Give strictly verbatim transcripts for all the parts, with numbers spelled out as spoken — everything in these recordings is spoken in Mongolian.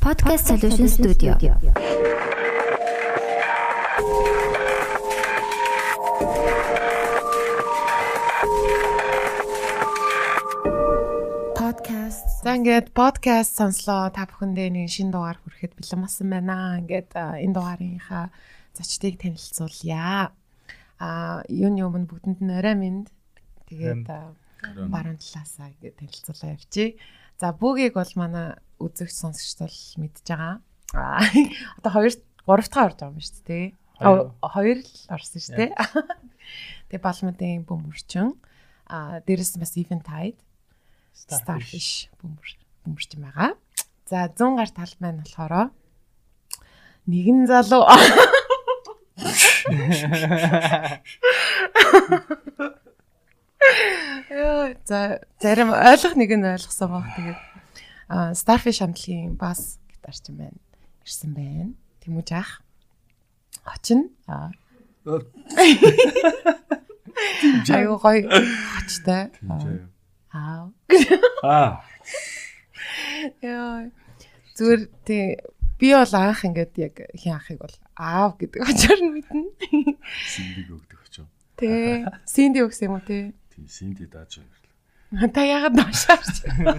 Podcast Solution Studio. Podcast. За ингээд podcast сонслоо та бүхэндээ нэг шинэ дугаар хүрэхэд бэлэн болсон байна. Ингээд энэ дугаарынхаа зочдыг танилцуулъя. А юуны өмнө бүгдэнд нь орой минь тэгээд баруун талаасаа ингээд танилцуулаа явчих. За бүгийг бол манай үзэгч сонсогчд бол мэдж байгаа. Аа одоо хоёр гурав дахь орж байгаа юм шүү дээ. Хоёр л орсон шүү дээ. Тэгээ балмуудын бөмбөрчин. А дээрэс бас Eventide, Starfish бөмбөр бөмбөрчин байгаа. За зүүн гар талд маань болохоор нэгэн залуу. Яа, за зарим ойлгох нэг нь ойлгосон баг. Тэгээд а Starfish хамтлагийн бас гитарч юм байна. Ирсэн байна. Тэмүүж ах. Хочин. Аа. Аюу гой хочтой. Аа. Аа. Яа. Зүгээр тий би бол анх ингээд яг хин ахыг бол аав гэдэг очоор нь мэднэ. Синдэг өгдөг очоо. Тий. Синди өгсөн юм уу тий? Тий, синди дааж байгаа. Та яагаад доошаарч?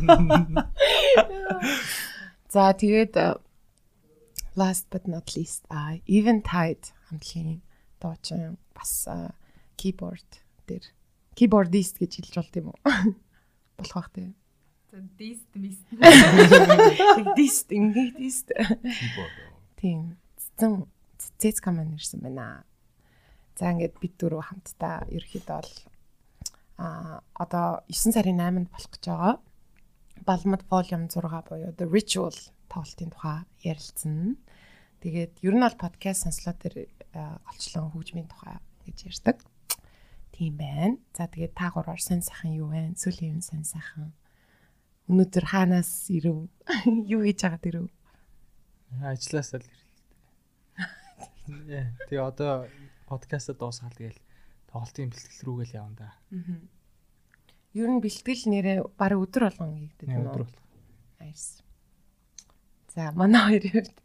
За тэгээд last but not least а Eventide хамтлагийн дуучин бас keyboard дээр keyboardist гэж хэлж болт юм уу? Болох бах тий. За dist mist. Dist ингээд dist. Keyboard. Тийм. Цэцэн цэц команд ирсэн байна. За ингээд бид дөрөв хамтдаа ерөөхдөө бол а одоо девэн сарын eighнд болох гэж байгаа. Балмад volume six буюу The Ritual тоглолтын тухай ярилцсан. Тэгээд ер нь бол подкаст сонслоо дээр голчлон хөгжмийн тухай гэж ярьдаг. Тийм байна. За тэгээд та гураар сонь сайхан юу вэ? Сүүлийн сонь сайхан. Өнөөдөр хаанаас ирэв? Юу хийж байгаа дэрв? Ажлаас л ирлээ. Тэгээ одоо подкастаа дуусгаал тэгэл тоглолтын бэлтгэл рүүгээл явна да. Аа. Ер нь бэлтгэл нэрээ баг өдөр болгон хийгдэж байна. Өдөр болгон. Nice. За манай хоёр хувьд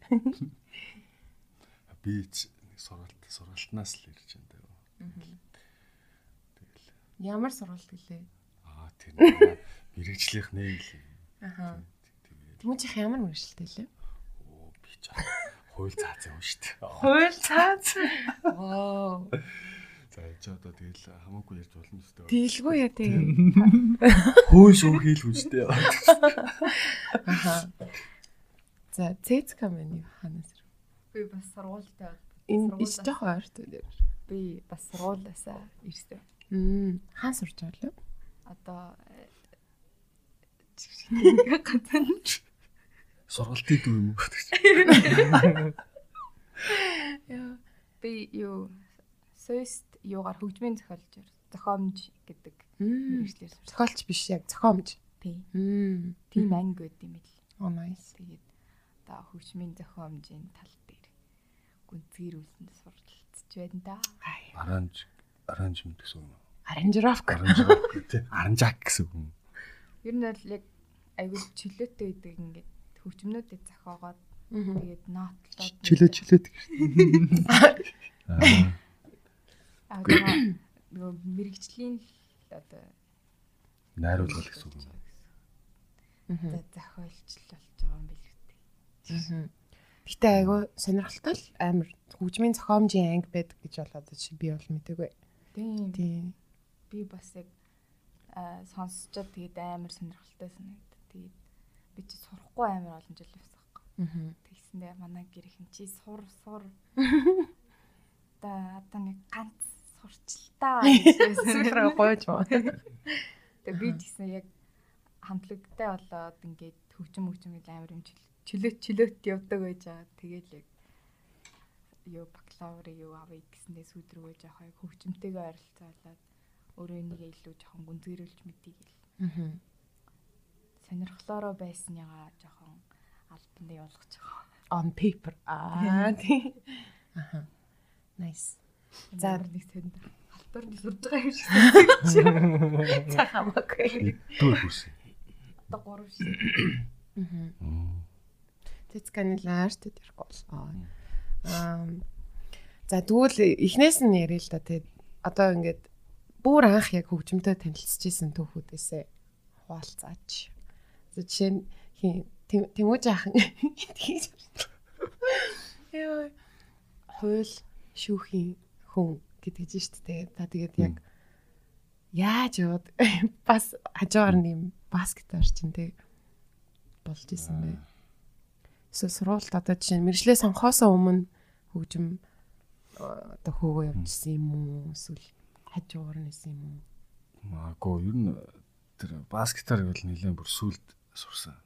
би нэг сургалт сургалтнаас л ирж байна даа. Тэгэл. Ямар сургалт гэлээ? Аа тийм. Мэргэжлийнх нэ гэлээ. Аха. Тэмүүжих ямар мэргэжлтэй лээ? Оо би ч хууль цааз юм шүү дээ. Хууль цааз. Вау. За ч одоо тэгэл хамаагүй ярьж болно шүү дээ. Дийлгүй яа тий. Хөөш өө хийлгүй шүү дээ. Аха. За цэцка миний ханаас ирв. Би бас сургуультай энэ ич жоохон ойртой дээр. Би бас сургуулиасаа ирсэн. Мм хаан сурч байгаа лөө? Одоо гадна сургалтын дүү юм уу? Яа. Би юу Сойст юугаар хөгжмийн зохиолч зохиомж гэдэг мэргэжлэр сурч. Зохиолч биш яг зохиомж. Тий. Мм. Тийм анги гэд юм л. Oh nice. Тэгээд одоо хөгжмийн зохиомжийн тал дээр гүнзгийрүүлсэн суралцж байна да. Аранж аранжмент гэсэн үг. Аранжировка. Аранжировка тий. Аранжак гэсэн үг. Ер нь бол яг аюул чөлөөтэй гэдэг ингээд хөгжмнүүдийг зохиогоод тэгээд нотлоод чөлөө чөлөөтэй гэсэн. Аа Аа нөгөө мэрэгжлийн одоо найруулгал гэсэн үг. За зохиолч л болж байгаа юм билээ. Аа. Гэтэ айгүй сонирхолтой л амар хөгжмийн зохиомжийн анги байдаг гэж болоод чи би бол мэдээгүй. Тийм. Тийм. Би бас яг сонсчод тэгээд амар сонирхолтой санагдав. Тэгээд би чи сурахгүй амар олон жил явсан байхгүй. Аа. Тэгсэндээ манай гэрхэн чи сур сур та одоо нэг ганц сурчлаа Сүлрээ гойж маа. Тэгээ би гэсэн яг хамтлагтай болоод ингээд хөгжим хөгжим гэл амар юм чөлөөт чөлөөт явдаг байж байгаа. Тэгээл яг юу бакалавр юу авъя гэсэндээ сүйдрүүгээ жоохоо яг хөгжимтэйгээ ойролцоолоод өөрөө энийг илүү жоохон гүнзгийрүүлж мэдээ гэл. Аа. Сонирхлоороо байсныгаа жоохон албанд явуулах жоохон on paper. Аа тий. Аха. Nice. За нэг сэнд халтур нь сурж байгаа юм шиг. За хамаагүй. Дүү хүс. Одоо гурав шиг. Аа. Тэцканы лаарт тэрхүү бол. Аа. За тэгвэл эхнээс нь ярил л да тий. Одоо ингээд бүр анх яг хөгжмөнтэй танилцж исэн түүхүүдээсээ хуваалцаач. За жишээ нь Тэмүүж ахын Яа. Хойл шүүхийн хүн гэдэг чинь шүү дээ. Та тэгээд яг яаж яваад бас хажуугаар нэм бас гитар чинь тэг болж исэн бэ. Эсвэл сургуульд одоо жишээ нь мэржлээ сонгохоосоо өмнө хөгжим одоо хөөгөө явуулсан юм уу? Эсвэл хажуугаар нэсэн юм уу? Магадгүй ер нь тэр бас гитарыг бол нэлээд бүр сүлд сурсан.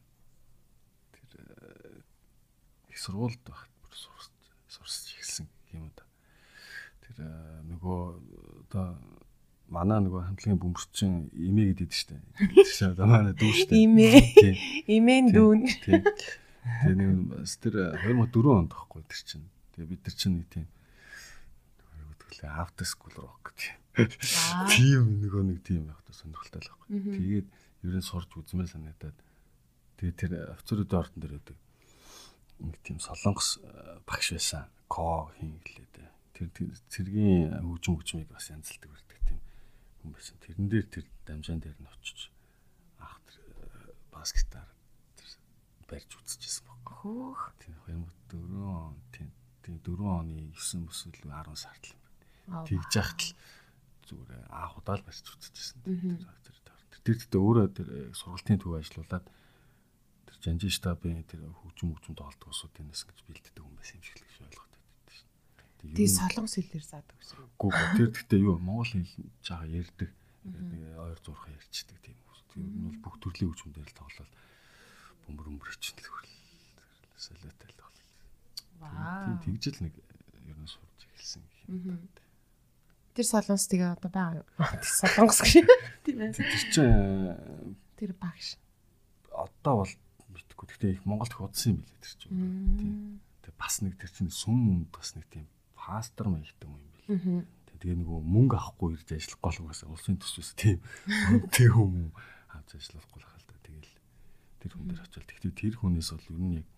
Тэр их сургуульд байхад бүр сурч сурч эхэлсэн юм да. Тэр нөгөө одоо манай нөгөө хамтлагийн бөмбөрчин имээ гэдэг штэ. Тэр одоо манай дүү штэ. Имээ. Имэн дүүн. Тийм. Тэр нэг тэр две тысячи четыре онд тахгүй тэр чинь. Тэгээ бид нар чинь нэг тийм тэгвэл after school rock гэх. Тийм нөгөө нэг тийм яг та сонирхолтой л байхгүй. Тэгээд ер нь сурж үзмээр санагдаад тэгээд тэр офицеруудын ордон дээр байдаг. Нэг тийм солонгос багш байсан. Ко хин гэлээ. Тэр цэргийн хөгжим хөгжмийг бас янзалдаг байдаг тийм хүн байсан. Тэрэн дээр тэр дамжаан дээр нь очиж ах тэр бас гитар тэр барьж үзчихсэн баг. Хөөх. Тийм две тысячи четыре он тийм тийм дөрвөн оны девять бүсэл десять сард л юм байна. Тэгж яхад л зүгээр аах удаал барьж үзчихсэн. Тэр тэр тэр өөрөө тэр сургалтын төв ажиллаулаад тэр жанжин штабын тэр хөгжим хөгжим тоолдог усуудынаас гэж бэлддэг хүн байсан юм шиг л гэж ойлгоод байдаг шин. Тэгээ солонгос хэлээр заадаг гэсэн. Гүү тэр гэхдээ юу монгол хэл жааga ярьдаг. Нэг ойр зурхаа ярьчдаг тийм хүмүүс. Тэр нь бол бүх төрлийн хөгжим дээр л тоглол бөмбөр бөмбөрч л хөрл солиотой л тоглол. Вау. Тийм тэгжэл нэг ер нь сурж эхэлсэн юм. Тэр солонгос тэгээ одоо байгаа юу? Солонгос гэх тийм ээ. Тэр чинь тэр багш. Одоо бол мэдхгүй. Гэхдээ их Монголд их удсан юм билээ тэр чинь. Тийм. Тэгээ бас нэг тэр чинь сүм юмд бас нэг тийм пастор маягтай юм билээ. Тэгээ нөгөө мөнгө авахгүй ирж ажиллах гол угаасаа улсын төсвөөс тийм үнэтэй хүн авч ажиллахгүй л хаа л да. Тэгэл тэр хүн дээр очил. Тэгтээ тэр хүнээс бол ер нь яг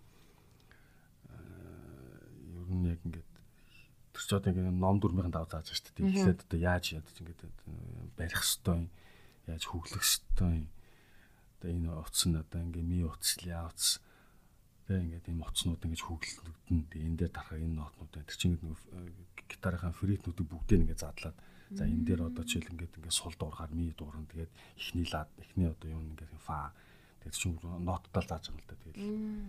ер нь яг ингээд тэр ч одоо ингээд ном дүрмийн даваа зааж штэ. Тэгэхээр одоо яаж ядаж ингээд барих хэвтэй яаж хөглөх хэвтэй одоо энэ утас нь одоо ингээд ми утас яа утас тэгээ ингээд энэ утаснууд ингээд хөглөлтөн тэгээ энэ дээр дарахаа энэ нотнууд байна. Тэр чинь ингээд гитарынхаа фритнүүдийг бүгдээ ингээд задлаад за энэ дээр одоо жишээл ингээд ингээд сул дуурахаар ми дуурна тэгээд эхний лад эхний одоо юм ингээд фа тэгээд чинь нотдал зааж байгаа юм л да тэгээд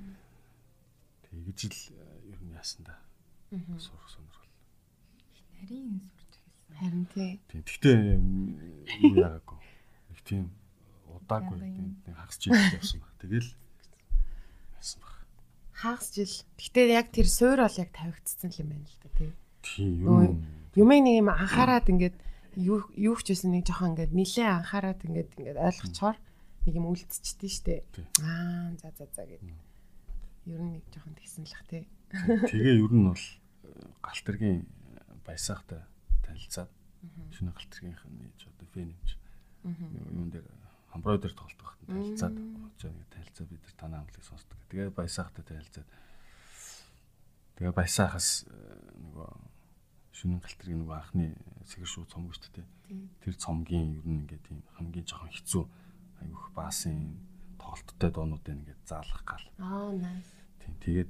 тэгж л ер нь яасан да сурах сонирхол нарийн сурч хэлсэн. Харин тий. Тэгтээ юу яагаагүй. Их тийм удаагүй нэг хагас жил явсан баг. Тэгэл яасан баг. Хагас жил. Гэтэ яг тэр суур бол яг тавигдсан юм байна л да тий. Тийм юу юмыг нэг юм анхаарад ингээд юу юу ч гэсэн нэг жоохон ингээд нилээ анхаарад ингээд ингээд ойлгочоор нэг юм үлдчихдээ штэ. Аа за за за гэдэг. Ер нь нэг жоохон тэгсэн л ах тий. Тэгээ ер нь бол галтэргийн баясаахтай танилцаад шинэ галтэргийнх нь одоо фэн юмч юун дээр хамброо дээр тоглолт байхад танилцаад очоо нэг танилцаа бид нар танаа хамтлагийг сонсдог. Тэгээ баясаахтай танилцаад тэгээ баясаахаас нөгөө шинэ галтэргийн нөгөө анхны сэгэр шууд цомог шүү дээ. Тэр цомгийн ер нь ингээд тийм хамгийн жоохон хэцүү айгүйх баасын тоглолттой доонуудыг ингээд заалгах гал. Аа nice. Тийм тэгээд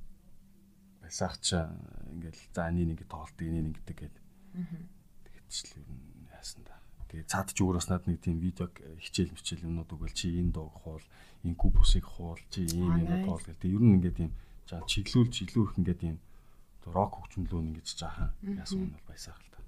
баясаагчаа ингээл за энийг ингэ тоглолт энийг ингэдэг гэдэг. Тэгчихл ер нь яасан да. Тэгээ цаад ч өөрөөс над нэг тийм видеог хичээл мчээл юмнууд өгөөл чи энэ дууг хуул, энэ кубусыг хуул, чи ийм юм тоол гэх. Тэгээ ер нь ингээ тийм за чиглүүлж илүү их ингээ тийм рок хөгжмөлөө ингэж жаахан яасан нь бол баясаах л та.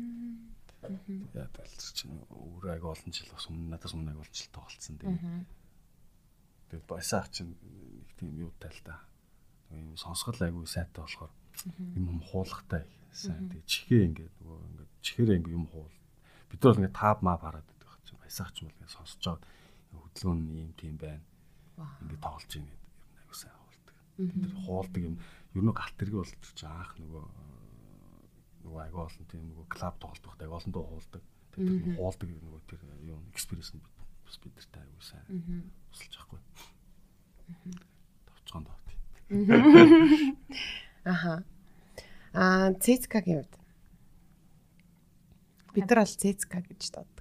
Яа талч чинь өөрөө аг олон жил бас өмнө надаас өмнө аг олон жил тоглолцсон тэгээ. Тэгээд баясаах чинь нэг тийм юу тал та. Ийм сонсгол айгүй сайтай болохоор юм юм хуулахтай сайн. Тэгээ чихээ ингээд нөгөө ингээд чихээрээ ингээд юм хуул. Бид нар бол ингээд таап маа хараад байдаг байх чинь. Баясаач юм бол ингээд сонсож аваад хөдөлгөөн нь ийм тийм байна. Ингээд тоглож ийн гэдэг ер нь айгүй сайн хуулдаг. Тэр хуулдаг юм ер нь галт тэрэг бол чи анх нөгөө нөгөө айгүй олон тийм нөгөө клуб тоглолт байхад айгүй олон дуу хуулдаг. Тэр хуулдаг нөгөө тэр юу экспириенс нь бас бид нартай айгүй сайн тусалж байхгүй. Товчгонд бат. Аха. Аа, цэцкагийн үед. Бид нар бол цэцка гэж дууддаг.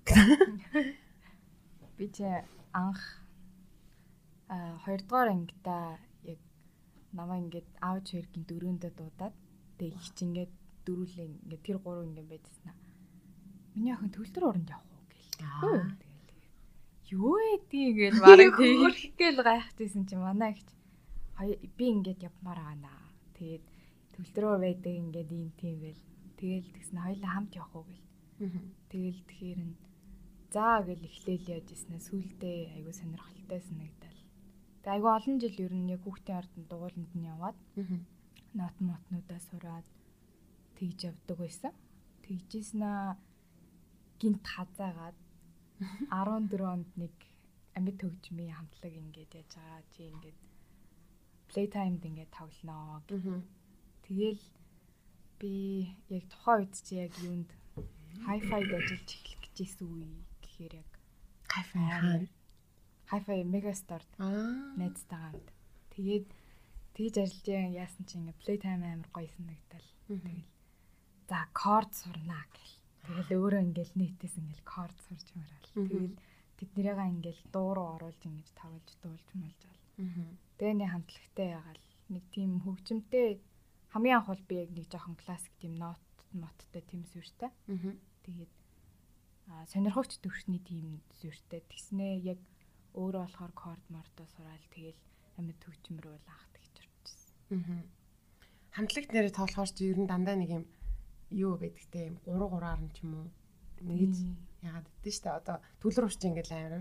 Би ч анх а хоёрдугаар ангида яг намаа ингээд аавч хоёргийн дөрөөндөө дуудаад тэг их чи ингээд дөрүүлээ ингээд тэр гурав ингээд байжснаа. Миний охин төгөлдөр оронд явах уу гээл. Тэгэл юу эдий гээл барыг тэрхгээл гайхажсэн чи манай ихч би ингээд явмаар байна. Тэгээд төгөлдрөө байдаг ингээд ийм тийм байл. Тэгэл тэгснэ хоёлаа хамт явах уу гээл. Тэгэл тэгэхээр нь заа гэл эхлээл яаж ийснэ сүулдэ айгу сонирхолтой санагдал. Тэг айгу олон жил ер нь яг хүүхдийн ард нь дугууланд нь яваад нот мотнуудаа сураад тэгж явдаг байсан. Тэгжсэн гинт хазаагаад арван дөрөв онд нэг амьд төгжмийн хамтлаг ингээд яаж байгаа чи ингээд playtime-д ингээд тоглоноо. Тэгэл би яг тухайн үед чи яг юунд hi-fi-д ажиллаж эхлэх гэжсэн үе гэхээр яг hi-fi хаана hi-fi Megastore-д найзтайгаа. Тэгээд тэгж ажиллаж яасан чи ингээд playtime амар гоё санагдал. Тэгэл за chord сурнаа гэл. Тэгэл өөрөө ингээл нийтээс ингээл chord сурч марал. Тэгэл тэднийгээ ингээл дуу руу оруулж ингэж тавилж дуулж муулж байгаа. Тэний хамтлагтай ягаал нэг тийм хөгжимтэй хамгийн анх бол би яг нэг жоохон классик тийм нот моттой тийм сүртэй. Тэгээд а сонирхогч төвшний тийм сүртэй. Тэгснээ яг өөрөө болохоор chord мордоо сураал тэгэл амьд хөгжим рүү л анх тэгж орчихсон. Хамтлагт нэрээ тоглохоор чи ер нь дандаа нэг юм юу байдагтэй юм гурав гураар нь ч юм уу нэгж яагаад гэдэг штэ одоо төлөр урч ингээл амар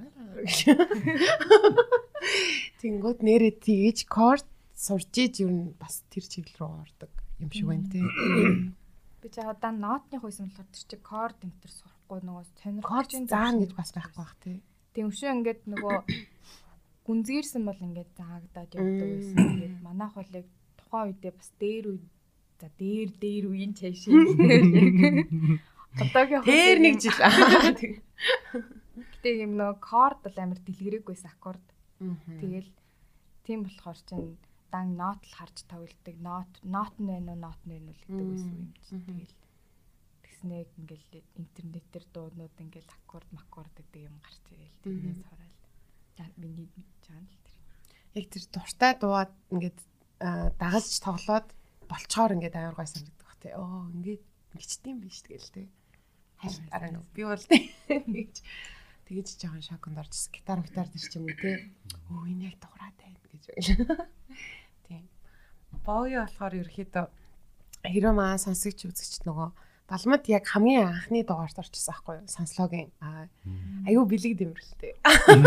тэнгууд нэрээ тийж chord сурч иж ер нь бас тэр чиглэл рүү ордог юм шиг байна тий. Би ч одоо нотны хойсон болохоор тэр чи chord энтер сурахгүй нөгөө chord заана гэж бас байхгүй бах тий. Тийм шүү ингээд нөгөө гүнзгийрсэн бол ингээд заагадаад явдаг байсан. Тэгээд манайх бол яг тухайн үедээ бас дээр үе за дээр дээр үеийн цааш юм. Одоогийн тэр нэг жил. Гэтэ юм нөгөө chord бол амар дэлгэрэггүйсэн аккорд. Тэгэл тийм болохоор чинь дан нот л харж тавилдаг. Нот нот нь байна уу, нот нь байна уу гэдэг байсан юм чинь. Тэгэл тэгснээ ингээл интернетээр дууднууд ингээл аккорд маккорд гэдэг юм гарч ирэл. Тэрнээс хараад миний чанал тэр. Яг тэр дуртай дууад ингээд дагаж тоглоод болцохоор ингээд амар гой санагддаг бах тий. Оо ингээд ингэчдэм биш тэгэл тий. Харин арай нөө би бол тэгж тэгж жоохон шоконд орчихсон. Гитар гитар тэр ч юм уу тий. Оо энэ яг дуурайтай байна гэж байна. Тийм. Боё болохоор ерөөхдөө хэрэв маа сонсогч үзэгч нөгөө балмад яг хамгийн анхны дугаарт орчихсон аахгүй юу? Сонслогийн аюу бэлэг дэмэрлэлтэй.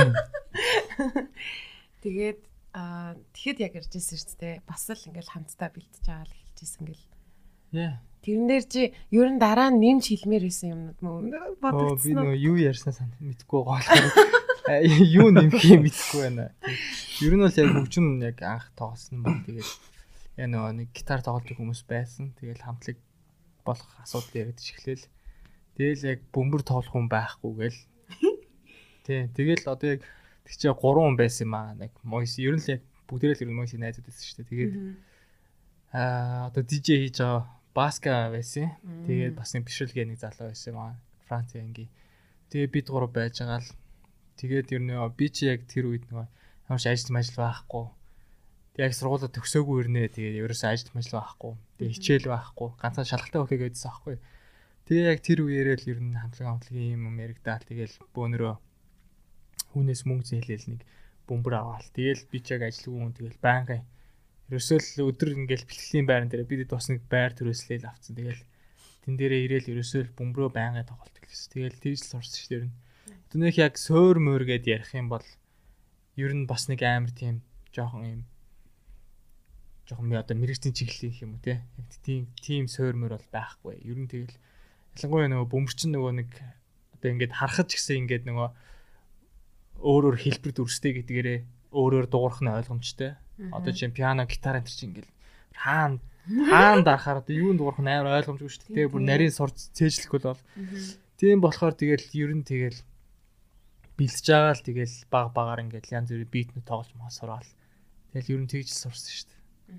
Тэгээд аа тэгэхэд яг ирж ирсэн шүү дээ. Бас л ингээл хамтдаа бэлтэж байгаа л хэлж ирсэн гэл. Яа. Тэрэн дээр чи ер нь дараа нь нэмж хэлмээр байсан юмнууд мөн бодогдсон. Би нөгөө юу ярьсан сан мэдгүй байгаа. Юу нэмэх юм мэдгүй байна. Ер нь бол яг хөгжим яг анх тоглосон баг. Тэгээд яа нөгөө нэг гитар тоглож хүмүүс байсан. Тэгээд хамтлаг болох асуудал яригдчих эхлэв. Тэгэл яг бөмбөр тоглох хүн байхгүй гээл. Тий, тэгэл одоо яг тэг чи гурван хүн байсан юм аа. Нэг Мойс ер нь л яг бүгдээрээ л ер нь Мойсийн найзууд байсан шүү дээ. Тэгээд аа одоо ди джей хийж байгаа Баска байсан. Тэгээд бас нэг бишрэлгээ нэг залуу байсан юм аа. Франц анги. Тэгээд бид гурав байж байгаа л тэгээд ер нь би чи яг тэр үед нөгөө ямар ч ажил мажил байхгүй. Тэг яг сургуулаа төгсөөгүй ирнэ. Тэгээд ерөөсөө ажил мажил байхгүй. Тэг хичээл байхгүй. Ганцхан шалгалтай өгөхэй гэдсэн аахгүй. Тэгээ яг тэр үеэрээ л ер нь хамтлаг хамтлагийн юм юм яригдаал. Тэгэл бөөнөрөө хүнээс мөнгө зээлэл нэг бөмбөр аваал. Тэгэл би ч яг ажиллаг хүн тэгэл байнгын ерөөсөө л өдөр ингээл бэлтгэлийн байран дээр бид бас нэг байр төрөөслөөл авцсан. Тэгэл тэн дээрээ ирээл ерөөсөө л бөмбөрөө байнгын тоглолт гэсэн. Тэгэл тийж л сурсан шүү дээ. Түнийх яг суур мөр гэд ярих юм бол ер нь бас нэг амар тийм жоохон юм жоохон ми одоо мэрэгчлийн чиглэлийн юм уу те. Яг тийм тийм суур мөр бол байхгүй. Ер нь тэгэл ялангуяа нөгөө бөмбөрчин нөгөө нэг одоо ингээд харахад ч гэсэн ингээд нөгөө өөрөөр хэлбэр дүрстэй гэдгээрээ өөрөөр дуурах нь ойлгомжтой. Одоо чинь пиано, гитар энэ чинь ингээд хаана хаана дарахаар одоо юунд дуурах нь амар ойлгомжгүй шүү дээ. Тэгээ бүр нарийн сурц цээжлэхгүй бол. Тийм болохоор тэгэл ер нь тэгэл бэлдэж байгаа л тэгэл баг багаар ингээд янз бүрийн битнүүд тоглож маа сураал. Тэгэл ер нь тэгж л сурсан шүү дээ.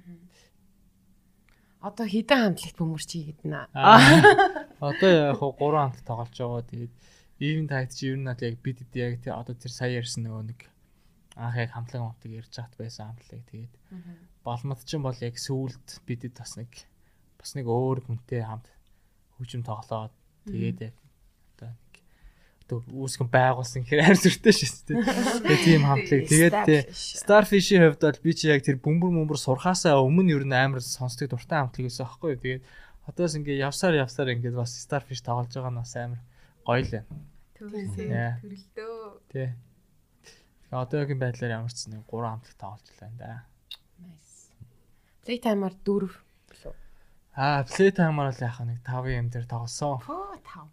Одоо хідэн хамтлагт бөмбөрч хийгдэнэ. Одоо яг хуу гурван хамтлаг тоглож байгаа. Тэгээд even tight чи ер нь яг бид яг тий одоо тэр сая ярьсан нөгөө нэг анх яг хамтлаг хамтдаг ярьж хат байсан хамтлаг. Тэгээд Балмад ч юм бол яг сүүлд бидэд бас нэг бас нэг өөр хүнтэй хамт хөгжим тоглоод тэгээд яг одоо нэг одоо үүсгэн байгуулсан хэрэг хайр зүртэй шүү дээ. Тэгээд тийм хамтлаг. Тэгээд тий Starfish-ийн хувьд бол би чи яг тэр бөмбөр бөмбөр сурхаасаа өмнө ер нь амар сонсдог дуртай хамтлаг байсан аахгүй. Тэгээд одоос ингээ явсаар явсаар ингээд бас Starfish тоглож байгаа нь бас амар гоё л байна. Төрөлдөө. Тий. Одоогийн байдлаар ямар ч нэг гурван хамтлаг тоглож байна да. Nice. Playtime-аар дөрв. Аа, Playtime-аар л яхаа нэг тавын юм дээр тоглосон. Оо тав.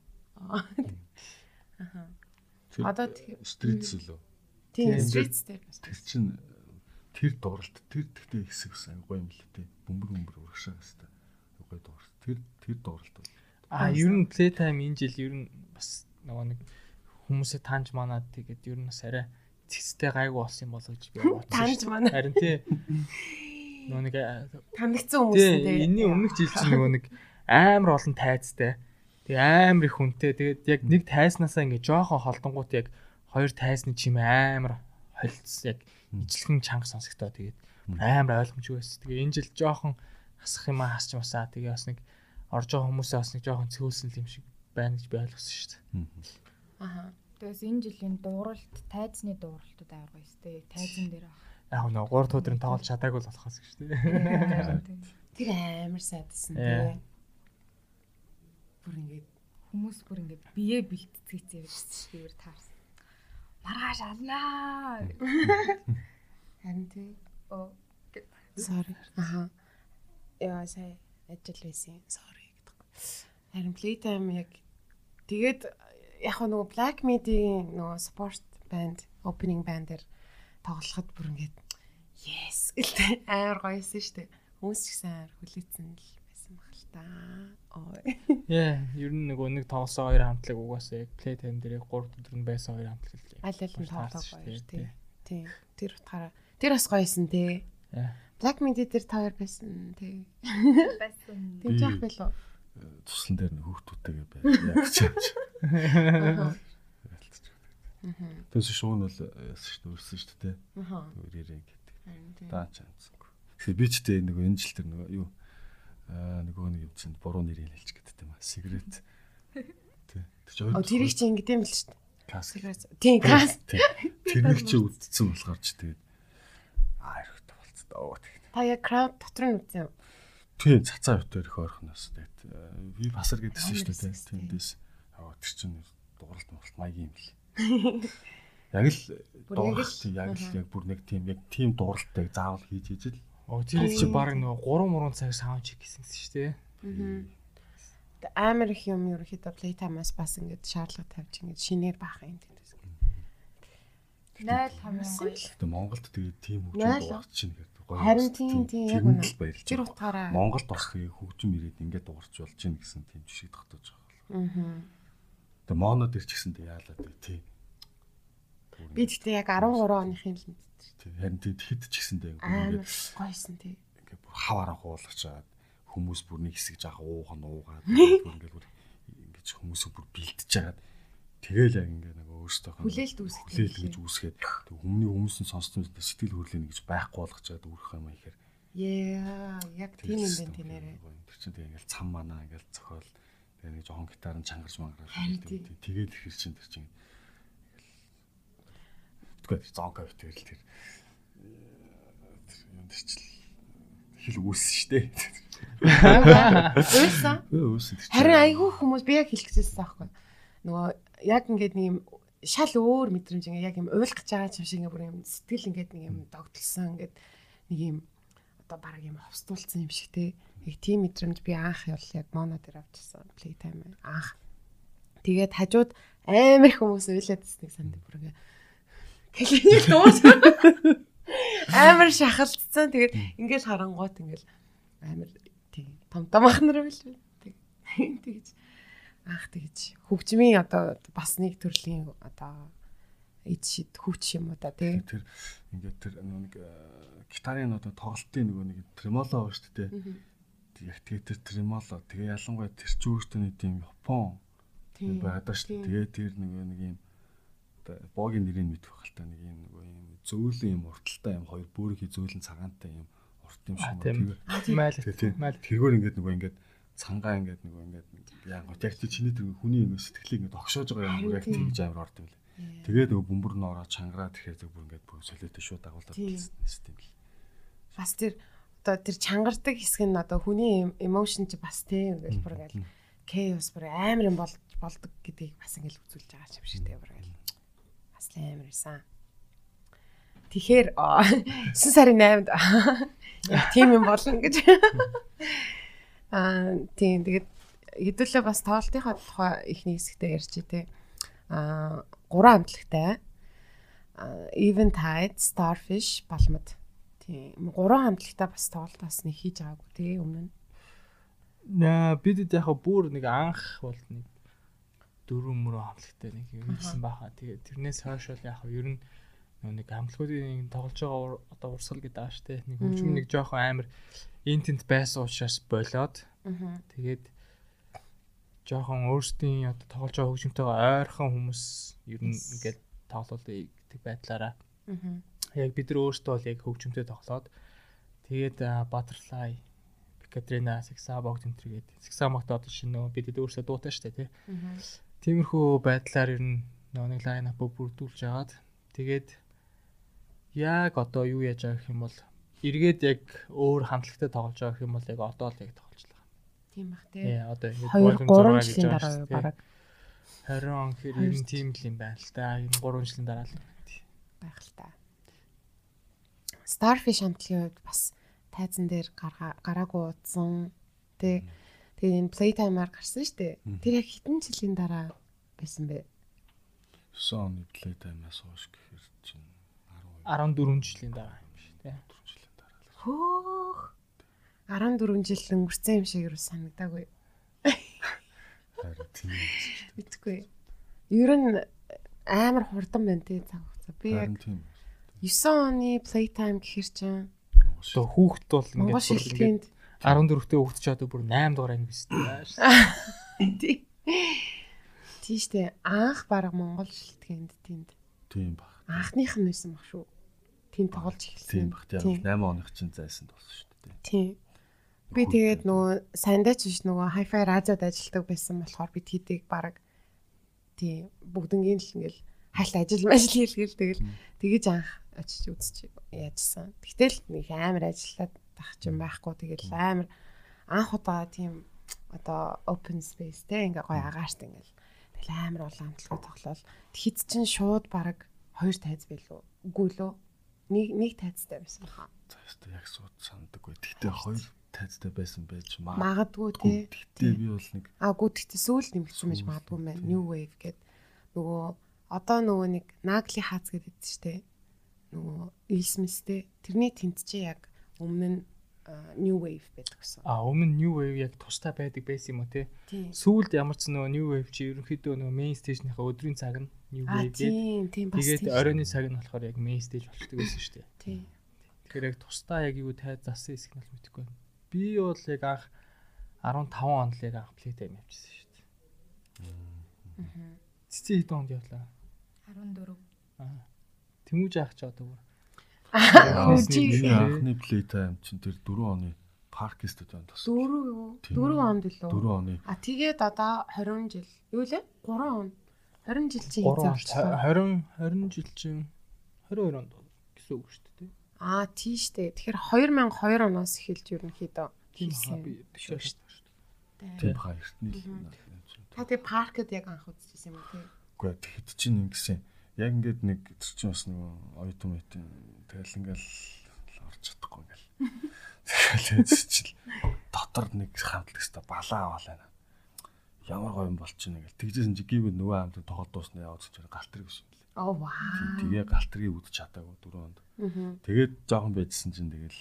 Аха. Одоо Streets лөө. Тийм, Streets дээр. Тэр чин тэр дууралт тэр тэгтээ хэсэг ус гоё юм л тээ. Бөмбөр бөмбөр урагшаа хэвээр. Гоё дууралт. Тэр тэр дууралт бол. Аа, ер нь Playtime энэ жил ер нь бас нөгөө нэг хүмүүсээ таньж манаад тэгээд ер нь бас арай цэцтэй гайгүй болсон юм болоо гэж би бодсон. Таньж манаа. Харин тий. Нөгөө нэг танигдсан хүмүүс нь тий. Энийн өмнөх жил чинь нөгөө нэг амар олон тайзтай. Тэгээ амар их хүнтэй. Тэгээд яг нэг тайзнаасаа ингээ жоохон холдонгууд яг хоёр тайзны чимээ амар холц яг ижлэхэн чанга сонсогдоо. Тэгээд амар ойлгомжгүй байсан. Тэгээ энэ жил жоохон хасах юм аа хасч масаа. Тэгээ бас нэг орж байгаа хүмүүсээ бас нэг жоохон цөөлсөн юм шиг байна гэж би ойлгосон шүү дээ. Аха. Тэгээс энэ жилийн дууралт, тайзны дууралтууд амар гоё өстэй. Тайзан дээр аа. Яг нэг гурав дахь өдрийн тоглож чадаагүй л болохоос гэж тий. Тэр амар сайдсан тий. Бүр ингээд хүмүүс бүр ингээд бие бэлтцгээцээ байсан шүү дээ таарсан. Маргааш алнаа. Харин тий. Оо. Sorry. Аха. Яа сая ажил байсан. Sorry гэдэг. Харин Playtime яг тэгээд яг нөгөө Black Midi нөгөө support band, opening band дээр тоглоход бүр ингээд yes гэлтэй амар гоёсэн шүү дээ. Хүмүүс ч гэсэн амар хүлээсэн л байсан баг л та. Ой. Яа, ер нь нөгөө нэг тоглосон хоёр хамтлаг угаасаа яг Playtime дээр гурав өдөр нь байсан хоёр хамтлаг л. Аль аль нь тоглох гоё тий. Тий. Тэр утгаараа тэр бас гоёсэн тий. Black Midi дээр та хоёр байсан тий. Байсан. Тэг яах вэ лөө? Туслан дээр нэг хүүхдүүдтэйгээ байв. Яг ч юм. Тэс шуун бол яасан шүү дээ өрсөн шүү дээ. Аа. Өрөөрэй гэдэг. Даа чанцгүй. Тэгэхээр би ч дээ нэг энэ жил тэр нэг юу аа нөгөө нэг юм чинь буруу нэр хэлж гэдэг юм аа. Сигарет. Тэ. Тэр ч оо тэрийг чи ингэдэм юм л шүү дээ. Кас. Тийм кас. Тэрнийг чи үдцсэн болохоор ч тэгээд аа хэрэгтэй болцсон. Оо тэгээд. Та яг crowd дотор нь үзсэн юм. Тийм цацаа өвтөр их ойрхоноос тэгээд би басар гэдсэн шүү дээ. Тэндээс аа тэр чинь дууралт муралт маягийн юм л. Яг л дууралт яг л яг бүр нэг тийм яг тийм дууралтайг заавал хийж ижил. Оо тэр чи баг нэг гурван мурун цаг саунд чек гэсэн шүү дээ. Аа. Амар их юм ерөөхдөө Playtime-аас бас ингэж шаардлага тавьж ингэж шинээр баах юм тэндээс. Найл хамгийн гоё. Тэгээд Монголд тэгээд тийм хөгжим дуурч чинь гэдэг гоё. Харин тийм тийм яг үнэ. Тэр утгаараа Монголд бас тэгээд хөгжим ирээд ингээд дуурч болж чинь гэсэн тийм жишээ тогтоож байгаа. Аа. Тэгээд моно дээр ч гэсэн тэг яалаа тий. Би тэгтээ яг арван гурван оныхын л мэддэг. Тий. Харин тий хэд ч гэсэн тэг ингээд гойсон тий. Ингээд бүр хаваараа хуулгачаад хүмүүс бүр нэг хэсэг жаах уух нь уугаад бүр ингээд бүр ингэж хүмүүсийг бүр бэлтэж жагаад тэгэл яг ингээд нэг өөртөө хүлээлт үүсгэх. Хүлээл гэж үүсгээд тэг хүмүүний хүмүүсийн сонссон сэтгэл хөдлөлийг гэж байхгүй болгочаад өөрөх юм ихээр. Яа, яг тийм юм байна тийм нэрээ. Тэр чинь тэг ингээд цам манаа ингээд зохиол тэг нэг жоохон гитарын чангарч мангараад тэгээд ихэр чинь тэр чинь тэгээд зонка битэр л тэр юм дэрчил хэл үүссэн шүү дээ. Үүссэн. Үүссэн. Харин айгүй хүмүүс би яг хэлчихсэн байхгүй. Нөгөө яг ингээд нэг юм шал өөр мэдрэмж ингээд яг юм уйлгаж байгаа юм шиг ингээд бүр юм сэтгэл ингээд нэг юм догтлсон ингээд нэг юм одоо баг юм ховстуулсан юм шиг те. Яг тийм мэдрэмж би анх явал яг моно дээр авчихсан Playtime анх. Тэгээд хажууд амар их хүмүүс уйлаадсныг санд бүр ингээд хэлний дуус амар шахалцсан. Тэгээд ингээд харангуут ингээд амар тийм том том ахнар байл. Тэгж ах тэгж хөгжмийн одоо бас нэг төрлийн одоо эд шид хүч юм уу та тий. Тэр ингээд тэр нэг гитарын одоо тоглолтын нөгөө нэг тремоло ба шүү дээ. яг тэгээ тэр тремоло тэгээ ялангуяа тэр ч өөртөө нэг тийм Япон тийм байдаг шүү дээ. Тэгээ тэр нэг нэг юм богийн нэрийг мэдэх байх л та нэг юм нэг юм зөөлөн юм урталтай юм хоёр бөөрийнхий зөөлөн цагаантай юм урт юм шиг тийм майл майл тэргээр ингээд нөгөө ингээд цангаа ингээд нөгөө ингээд яг яг чиний тэр хүний юм сэтгэлийг ингээд огшоож байгаа юм яг тийж амар орд юм лээ. Тэгээд нөгөө бөмбөр нь ороод чангараа тэгэхээр зөв бүр ингээд бүр солиотой шууд дагуулдаг нэстэй юм лээ. Бас тэр одоо тэр чангардаг хэсэг нь одоо хүний эмошн чи бас тийм ингээд бүр ингээд chaos бүр амар юм бол болдог гэдгийг бас ингээд үзүүлж байгаа юм шиг тийм бүр ингээд бас амар исэн. Тэгэхээр девять сарын eighнд яг тийм юм болно гэж. Аа тийм тэгээд хэдүүлээ бас тоглолтынхаа тухай ихний хэсэгтээ ярьчих тий. Аа гурван хамтлагтай. Eventide, Starfish, Balmud. Тийм гурван хамтлагтай бас тоглолт бас нэг хийж байгаагүй тий өмнө нь. Наа бидэд яг бүр нэг анх бол нэг дөрвөн мөрөө хамтлагтай нэг юм хийсэн баха. Тэгээд тэрнээс хойш бол яг ер нь нэг хамтлагуудын тоглож байгаа одоо урсгал гэдэг ааш тий нэг хөгжим нэг жоохон амар интент байсан учраас болоод тэгээд жоохон өөрсдийн одоо тоглож байгаа хөгжимтэйгээ ойрхон хүмүүс ер нь ингээд тоглолт гэдэг байдлаараа яг бид нар өөрсдөө бол яг хөгжимтэй тоглоод тэгээд Butterfly, Katrina, Sexabog гэмтэргээд Sexabog одоо шинэ бид өөрсдөө дуутай штэ тий тиймэрхүү байдлаар ер нь нэг лайн ап бүрдүүлж агаад тэгээд яг одоо юу яаж байгаа гэх юм бол эргээд яг өөр хамтлагтай тоглож байгаа гэх юм бол яг одоо л яг тоглож байгаа. Тийм бах тий. Яа одоо хоёр гурван жилийн дараа бараг двадцать он хэр ер нь тийм л юм байна л да. Энэ гурван жилийн дараа л байх л та. Starfish хамтлагийн хувьд бас тайзан дээр гараагүй удсан тий. Тэгээ энэ Playtime-аар гарсан шүү дээ. Тэр яг хэдэн жилийн дараа байсан бэ? девять оны Playtime-аас хойш гэхээр чинь дөрвөн жилийн дараа юм шиг тий. дөрвөн жилийн дараа л. Хөөх. дөрвөн жил өнгөрсөн юм шиг юу санагдаагүй. Харин тийм үү. Мэдгүй. Ер нь амар хурдан байна тий цаг хугацаа. Би яг девять оны Playtime гэхэр чинь одоо хүүхэд бол ингээд дөрвөн дөрөвтэй хүүхэд ч одоо бүр восемь дугаар анги бистэй. Тий. Тийштэй анх баг Монгол шилтгэнд тэнд. Тийм баг. Анхных нь байсан баг шүү. Тэнд тоглож эхэлсэн. Тийм баг. Тийм восемь оных чинь зайсан болсон шүү дээ. Тийм. Би тэгээд нөгөө сандаач биш нөгөө Hi-Fi радиод ажилладаг байсан болохоор би тэдийг баг тийм бүгднгийн л ингээл хальт ажил мажил хийлгээл тэгэл тэгэж анх очиж үзчих яажсан. Гэтэл нэг амар ажиллаад тах юм байхгүй тэгэл амар анх удаа тийм одоо open space те ингээ гоё агаарт ингээл тэгэл амар олон амтлагууд тоглол. Тэгэхэд чинь шууд баг хоёр тайз байлуу. Үгүй лөө. Нэг нэг тайзтай байсан хаа. За ёстой яг сууд сандаггүй. Тэгтээ хоёр тайзтай байсан байж магадгүй тий. Тэгтээ би бол нэг аагүй тэгтээ сүүл нэмэгдсэн байж магадгүй мэн. New Wave гэд нөгөө одоо нөгөө нэг Nagli хаац гэдэг штэ. Нөгөө Ilsmith-тэй тэрний тэнт чи яг өмнө нь New Wave байдаг гэсэн. А өмнө New Wave яг тустай байдаг байсан юм уу те? Сүүлд ямар ч нөгөө New Wave чи ерөнхийдөө нөгөө main stage-ныхаа өдрийн цаг нь New Wave гэдэг. Тэгээд оройн цаг нь болохоор яг main stage болчихдог байсан шүү дээ. Тийм. Тэгэхээр яг тустай яг юу тайз засан хэсэг нь бол мэдэхгүй байна. Би бол яг анх15 онд л яг анх Playtime явчихсан шүү дээ. Аа. Цэцэн хэд онд явлаа? дөрвөн. Аа. Тэмүүж аах ч одоо бүр Миний анхны Playtime чинь тэр дөрвөн оны Park студионд тас. дөрвөн юу? дөрвөн онд лөө. дөрвөн оны. А тэгээд одоо двадцать жил. Юу лээ? гурван он. двадцать жил чинь хийцээ. двадцать двадцать жил чинь двадцать two онд гэсэн үг шүү дээ. Аа тийш дээ. Тэгэхээр two thousand two оноос эхэлж ерөнхийдөө хийсэн шүү дээ. Тийм баа эртний. Та тэгээ паркд яг анх үзчихсэн юм тий. Үгүй тэгэхэд чинь ингэсэн. Яг ингээд нэг тэр чинь бас нөгөө оюутан мэйтэн тэгэл ингээл орж чадахгүй ингээл. Тэгэл эцчил дотор нэг хамтлагста балаа аваалаа. Ямар гоё юм болчихно ингээл. Тэгжсэн чи гівэд нөгөө хамтлаг тоглоод дуусна яваад ч галтрыг гэсэн юм лээ. Оо вау. Тэгээ галтрыг үдч чадаагүй дөрөв онд. Тэгээд жоохон байжсэн чинь тэгэл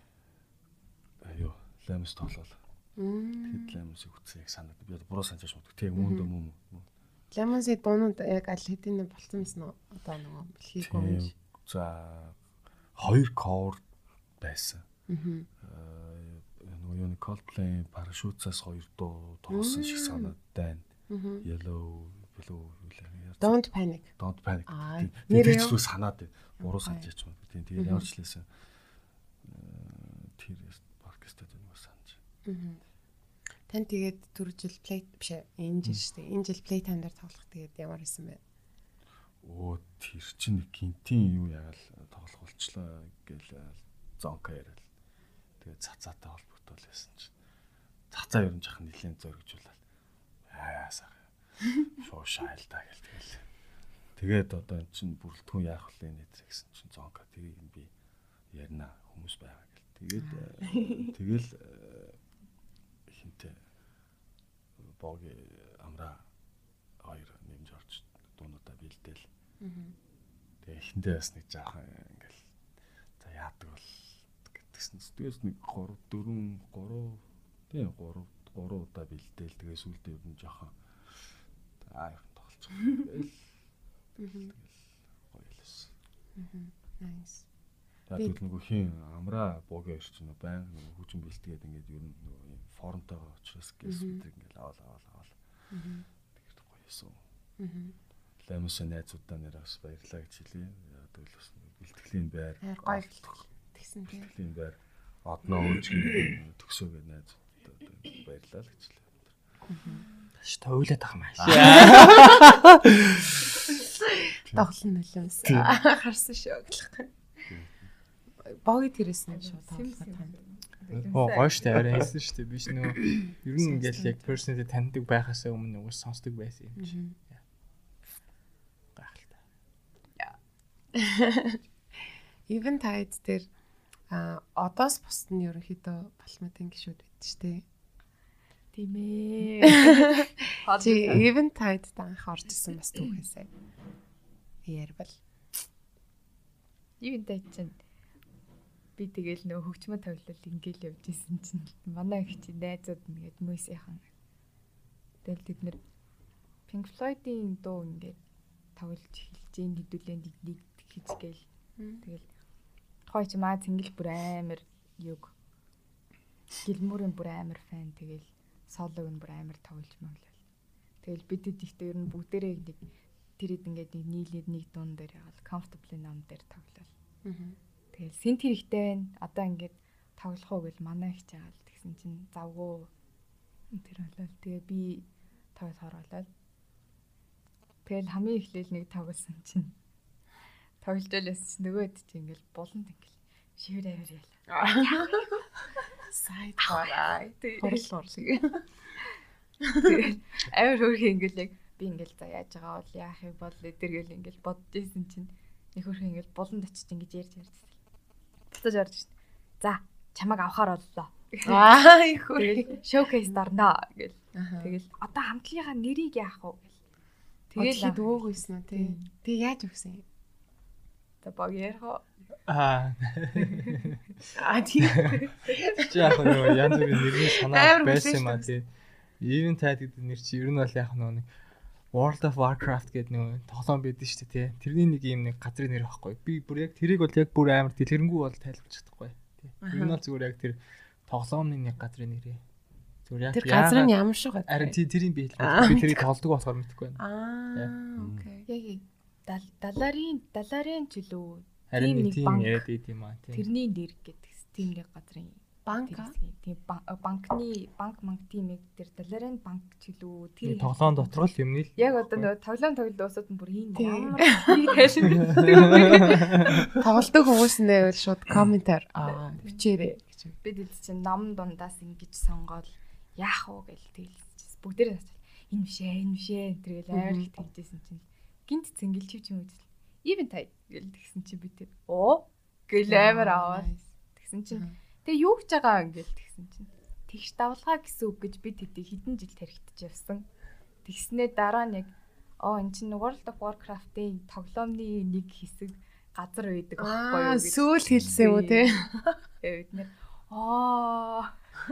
аюу лаймс тоглол. Тэгээд лаймсыг үтсэн яг санаад би буруу санаж шмут. Тэг мөн дэм юм. Лаймсыг дуунууд яг аль хэдийн болцсон юмсан уу? Одоо нөгөө бэлхийг юм. За хоёр cover байсан. Аа нөгөө юу нэг Coldplay парашютаас хоёр дуу тоглосон шиг санаад байна. Yellow, Blue юу Don't Panic. Don't Panic. Аа, нэр ч санаад байна. Буруу санаж яч юм. Тийм тэгээд ямар ч лээсэн тэр оркестрт нэг санаж. Тань тэгээд түрүү жил play биш ээ энэ жил шүү дээ. Энэ жил play time дээр тоглох тэгээд ямар исэн бэ? Оо тэр чинь нэг гинтийн юу ягаал тоглох болчлоо гэл зонка яриад. Тэгээд цацаатай холбогдол байсан чинь. Цацаа ер нь жахан нэлээд зөргижүүлээд. Аа саа. Шоо шайлтаа гэл тэгэл. Тэгээд одоо эн чинь бүрэлдэхүүн яах вэ нэ гэсэн чинь зонка тэрийг би ярина хүмүүс байгаа гэл. Тэгээд тэгэл хинтээ боги амра хоёр нэмж орж дуунуудаа бэлдээл. Тэгээ эхэндээ бас нэг жаахан ингээл за яадаг бол гэтгсэн. Тэгээс нэг три дөрвөн три тийм три три удаа бэлдээл тэгээ сүлдээ ер нь жаахан аа тоглож байгаа. Тэгэл гоё лээс. Nice. Тэгээд нөгөө хин амра боги ирч нь байн нөгөө хүчин бэлтгээд ингээд ер нь нөгөө формтойгоо очроос гэс мэдрэг ингээд авал авал авал. Тэгээд гоёсон. Лэмс найзуудаа нэр бас баярлаа гэж хэлье. Одоо л бас бэлтгэлийн байр гоё тэгсэн тийм. Бэлтгэлийн байр одноо өөжгийн төгсөөгээ найзуудаа баярлаа л гэж хэлээ. Таш тойлоод байгаа юм аа. Тоглон нулимс харсан шүү гэх. Боги тэрээс нь шууд тоглох тань. Оо гоё штэ арай хэлсэн штэ биш нөө ер нь ингээл яг personally таньдаг байхаас өмнө нөгөө сонсдог байсан юм чи. Гайхалтай. Even Tide дээр а одоос бусд нь ерөнхийдөө балматын гişүүд байд штэ. Тийм ээ. Чи Even Tide танх орж исэн бас түүхээсэй. Ярбал. Even Tide чинь би тэгэл нөө хөгжмөө тоглол ингээл явж исэн чинь манай их чи найзууд нэгэд мөсийнхан. Тэгэл тэд нэр Pink Floyd-ийн дуу ингээд тоглож эхэлж ин хэдүүлээ нэг хийцгээл. Тэгэл хой чи маа цэнгэл бүр амар юг. Гилмүрийн бүр амар фан тэгэл солог нь бүр амар тоглож мөглөл. Тэгэл бидэд ихтэй ер нь бүгдээрээ нэг тэрэд ингээд нэг нийлээд нэг дуун дээр ягаал comfortable ном дээр тоглол. Аа. Тэгэл синт хэрэгтэй байна. Одоо ингээд тоглох уу гэл манай их чагаал тэгсэн чинь завгүй тэр болол. Тэгээ би тоглохоор болол. Тэгэл хамгийн эхлээл нэг тоглосон чинь тоглож байлаас чинь нөгөөд чинь ингээд буланд ингээд шивэр авир яла. Сайд хараа. Хорлол орлыг. Тэгэл авир хөрх ингээд яг би ингээд за яаж байгаа бол яах юм бол эдэргээл ингээд бодож исэн чинь нэг хөрх ингээд буланд очиж ингэж ярьж ярьж буцаж орж шин. За чамайг авахаар боллоо. Аа их хөр. Тэгэл showcase дарнаа гэл. Тэгэл одоо хамтлагийнхаа нэрийг яах вэ гэл. Тэгэл хэд өвгүйсэн үү тий. Тэг яаж өгсөн юм? За баг ярих. Аа. Аа тий. Чи яг нөгөө янз бүрийн нэрний санаа байсан юм а тий. Even Tide гэдэг нэр чи ер нь бол яг нөгөө World of Warcraft гэдэг нэг тоглоом байдаг шүү дээ тий. Тэрний нэг юм нэг газрын нэр байхгүй. Би бүр яг тэрийг бол яг бүр амар дэлгэрэнгүй бол тайлбарч чадахгүй тий. Ер нь бол зүгээр яг тэр тоглоомны нэг газрын нэрээ. Зүгээр яг тэр газар нь ямар шиг газар. Харин тий тэрийг би хэлбэл би тэрийг тоглодог болохоор мэдэхгүй байна. Аа окей. Яг даларын даларын ч үлээ. Харин нэг тийм яриад идэм аа тий. Тэрний нэр гэдэг тийм нэг газрын банк тийм банкны банк банк тимийг тэр даларын банк ч үлээ. Тэр тоглоом дотор л юм нийл. Яг одоо нөгөө тоглоом тоглолт уусаад бүр ийм ямар нэг тайлбар. Тоглолтог хүмүүс нээр шууд комментар аа бичээрэй гэж. Бид эд чинь ном дундаас ингэж сонгоод яах вэ гэл тэгэл бүгдээрээ энэ бишээ энэ бишээ тэргээл амар их тэгжсэн чинь гинт цэнгэлчив юм үзэл. Even Tide гэл тэгсэн чинь би тэр оо гэл амар аваад тэгсэн чинь тэгээ юу гэж байгаа юм гэл тэгсэн чинь тэгш давлгаа гэсэн үг гэж би тэдийг хэдэн жил тархитж явсан. Тэгснээ дараа нь яг оо эн чинь World of Warcraft-ийн тоглоомны нэг хэсэг газар байдаг аахгүй юу гэж сүүл хэлсэн юм уу те. Бид нэр аа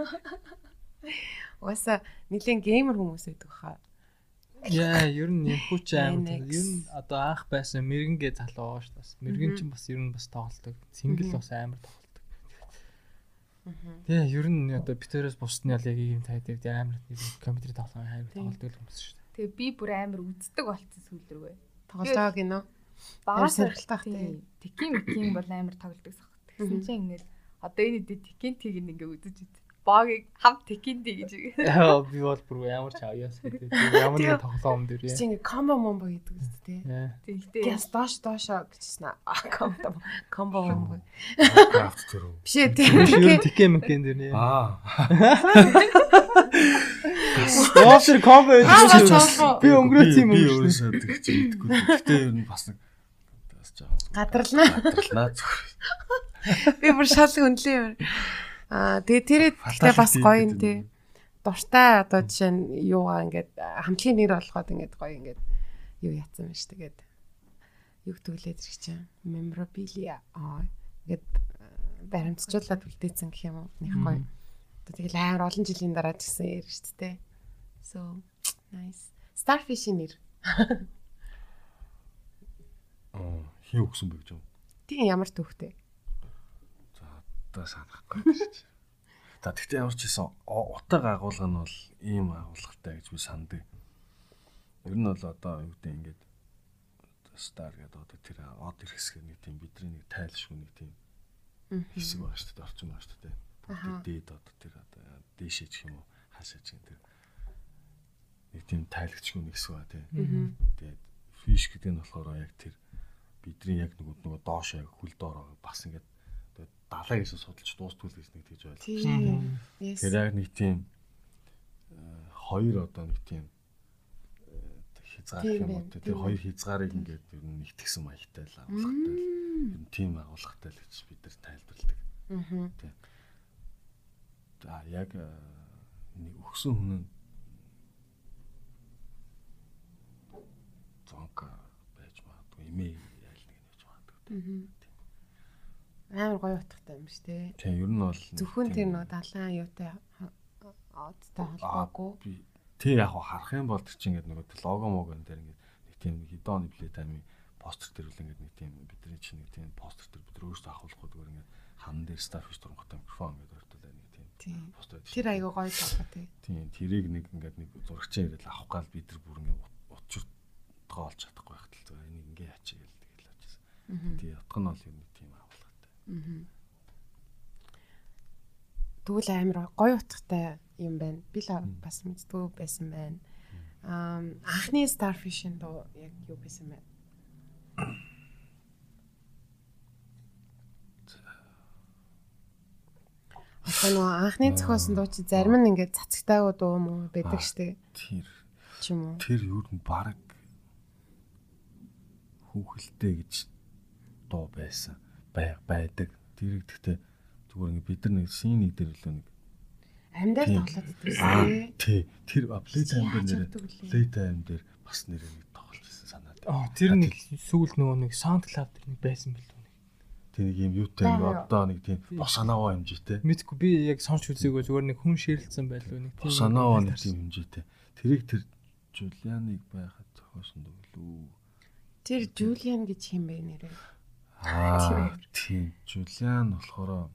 Уусаа нэлийн геймер хүмүүс байдаг хаа. Яа, ер нь юм хүч амар. Ер нь одоо анх байсан мэрэгэнгээ залуу байгаа шүү дээ. Мэрэгэн чинь бас ер нь бас тоглолдог. Цэнгэл бас амар тоглолдог. Тэгээ ер нь одоо битэрээс бусдын ял яг ийм тайдаг амар компьютер тоглоом хайр тоглодог хүмүүс шүү дээ. Тэгээ би бүр амар үздэг болсон сүүл рүүгээ. Тоглоо гинөө. Багаас сэргэлтэх тий. Тикийн микийн бол амар тоглодог сах. Тэгсэн чинь ингээд одоо энэ үдэ тикийн тийг ингээ үзэж үз. Багийг хам тикийн тийг гэж. Яа би бол бүр ямар ч авьяас гэдэг. Ямар нэг тоглоом дээр яа. Чи ингээ комбо момбо гэдэг үст тий. Тэгтээ. Гэс доош доошоо гэжсэн аа комбо комбо момбо. Крафт тэр үү. Биш ээ тий. Юу тикээ мэгэн дээр нэ. Аа. Офшор комбо Аа, гэж. Би өнгөрөөц юм Би уу? өөрөөсөө тэгж мэдгүй. Гэтэ ер нь бас нэг бас жаа. Гадарлаа. Гадарлаа зүгээр. Би бүр шал хөндлөө юм. Аа тэгээ тэрээ тэгтээ бас гоё юм тий. Дуртай одоо жишээ нь юугаа ингээд хамтлагийн нэр болгоод ингээд гоё ингээд юу яатсан байна ш тэгээд юг төгөлээд ирэх чинь memorabilia аа ингээд баримтжуулаад үлдээсэн гэх юм уу нэг гоё. Тэгэл амар олон жилийн дараа ч гэсэн ярь штэ тий. So nice. Starfish-ийн нэр. Аа хий өгсөн бэ гэж юм. Тийм ямар төвхтэй. За одоо санахгүй гэж. За тэгтээ ямар ч гэсэн утга агуулга нь бол ийм агуулгатай гэж би санддаг. Ер нь бол одоо юу гэдэг ингээд Star гэдэг одоо тэр од ирэх хэсгээр нэг тийм бидний нэг тайлшгүй нэг тийм хэсэг байгаа шүү дээ. Орчин байгаа шүү дээ. Дээд одоо тэр одоо дээшээ ч юм уу хаашаа ч гэдэг нэг тийм тайлагчгүй нэг хэсэг байгаа тийм. Тэгээд fish гэдэг нь болохоор яг тэр бидний яг нөгөө нөгөө доош яг хөл доороо бас ингээд далаа гэсэн судалж дуустгүй л гэж нэг тэгж байлаа шүү дээ. Тэр яг нэг тийм хоёр одоо нэг тийм хязгаар юм уу тэр хоёр хязгаарыг ингээд ер нь нэгтгсэн маягтай л агуулгатай л ер нь тийм агуулгатай л гэж бид нар тайлбарладаг. Аа. Тийм. За яг нэг өгсөн хүн нь зонка байж магадгүй имэй ял нэг гэж магадгүй. Амар гоё утгатай юм шүү дээ. Тийм ер нь бол зөвхөн тэр нөө далайн юутай одтой холбоогүй. Тий яг харах юм бол тэр чинь ингээд нөгөө лого могон дээр ингээд нэг тийм хидоны плейтами постэр дээр үл ингээд нэг тийм бидний чинь нэг тийм постэр дээр бид өөрсдөө ахуулахгүй зүгээр ингээд хан дээр Starfish турангуйтай микрофон ингээд өртөлөө нэг тийм постэр. Тэр аяга гоё тоглоо тий. Тийм тэрийг нэг ингээд нэг зурагчаа ирэл авах гал бид нар бүр ингээд учиртгаа олж чадахгүй байх тал зүгээр энийг ингээд ячаа гэл тэгэл авчихсан. Тий утга нь бол юм тийм агуулгатай. Аа. Тэгвэл амар гоё утгатай юм байна. Би л бас мэддгүй байсан байна. Аа анхны Starfish-ын доо яг юу байсан бэ? Одоо нөгөө анхны зохиосон дуу чи зарим нь ингээд цацагтайгуу дуу мó байдаг штэ. Тэр ч юм уу. Тэр юу нь баг хүүхэлтэй гэж дуу байсан бай байдаг. Тэр ихтэй зүгээр ингээд бид нар нэг син нэг дээр л нэг амьдаар тоглоод идсэн. Тий. Тэр Playtime дээр Playtime дээр бас нэрээ нэг тоглож байсан санаад. Аа тэр нэг сүүл нөгөө нэг SoundCloud дээр нэг байсан бэл үү. Тэр нэг юм юутай одоо нэг тийм бос санааваа хэмжээтэй. Мэдгүй би яг сонсч үзээгүй зүгээр нэг хүн ширэлцсэн байлгүй нэг тийм санааваа нэг тийм хэмжээтэй. Тэрийг тэр Жулианыг байхад зохиосон дөө. Тэр Жулиан гэж юм бэ нэрээ? Аа тийм. Жулиан болохоор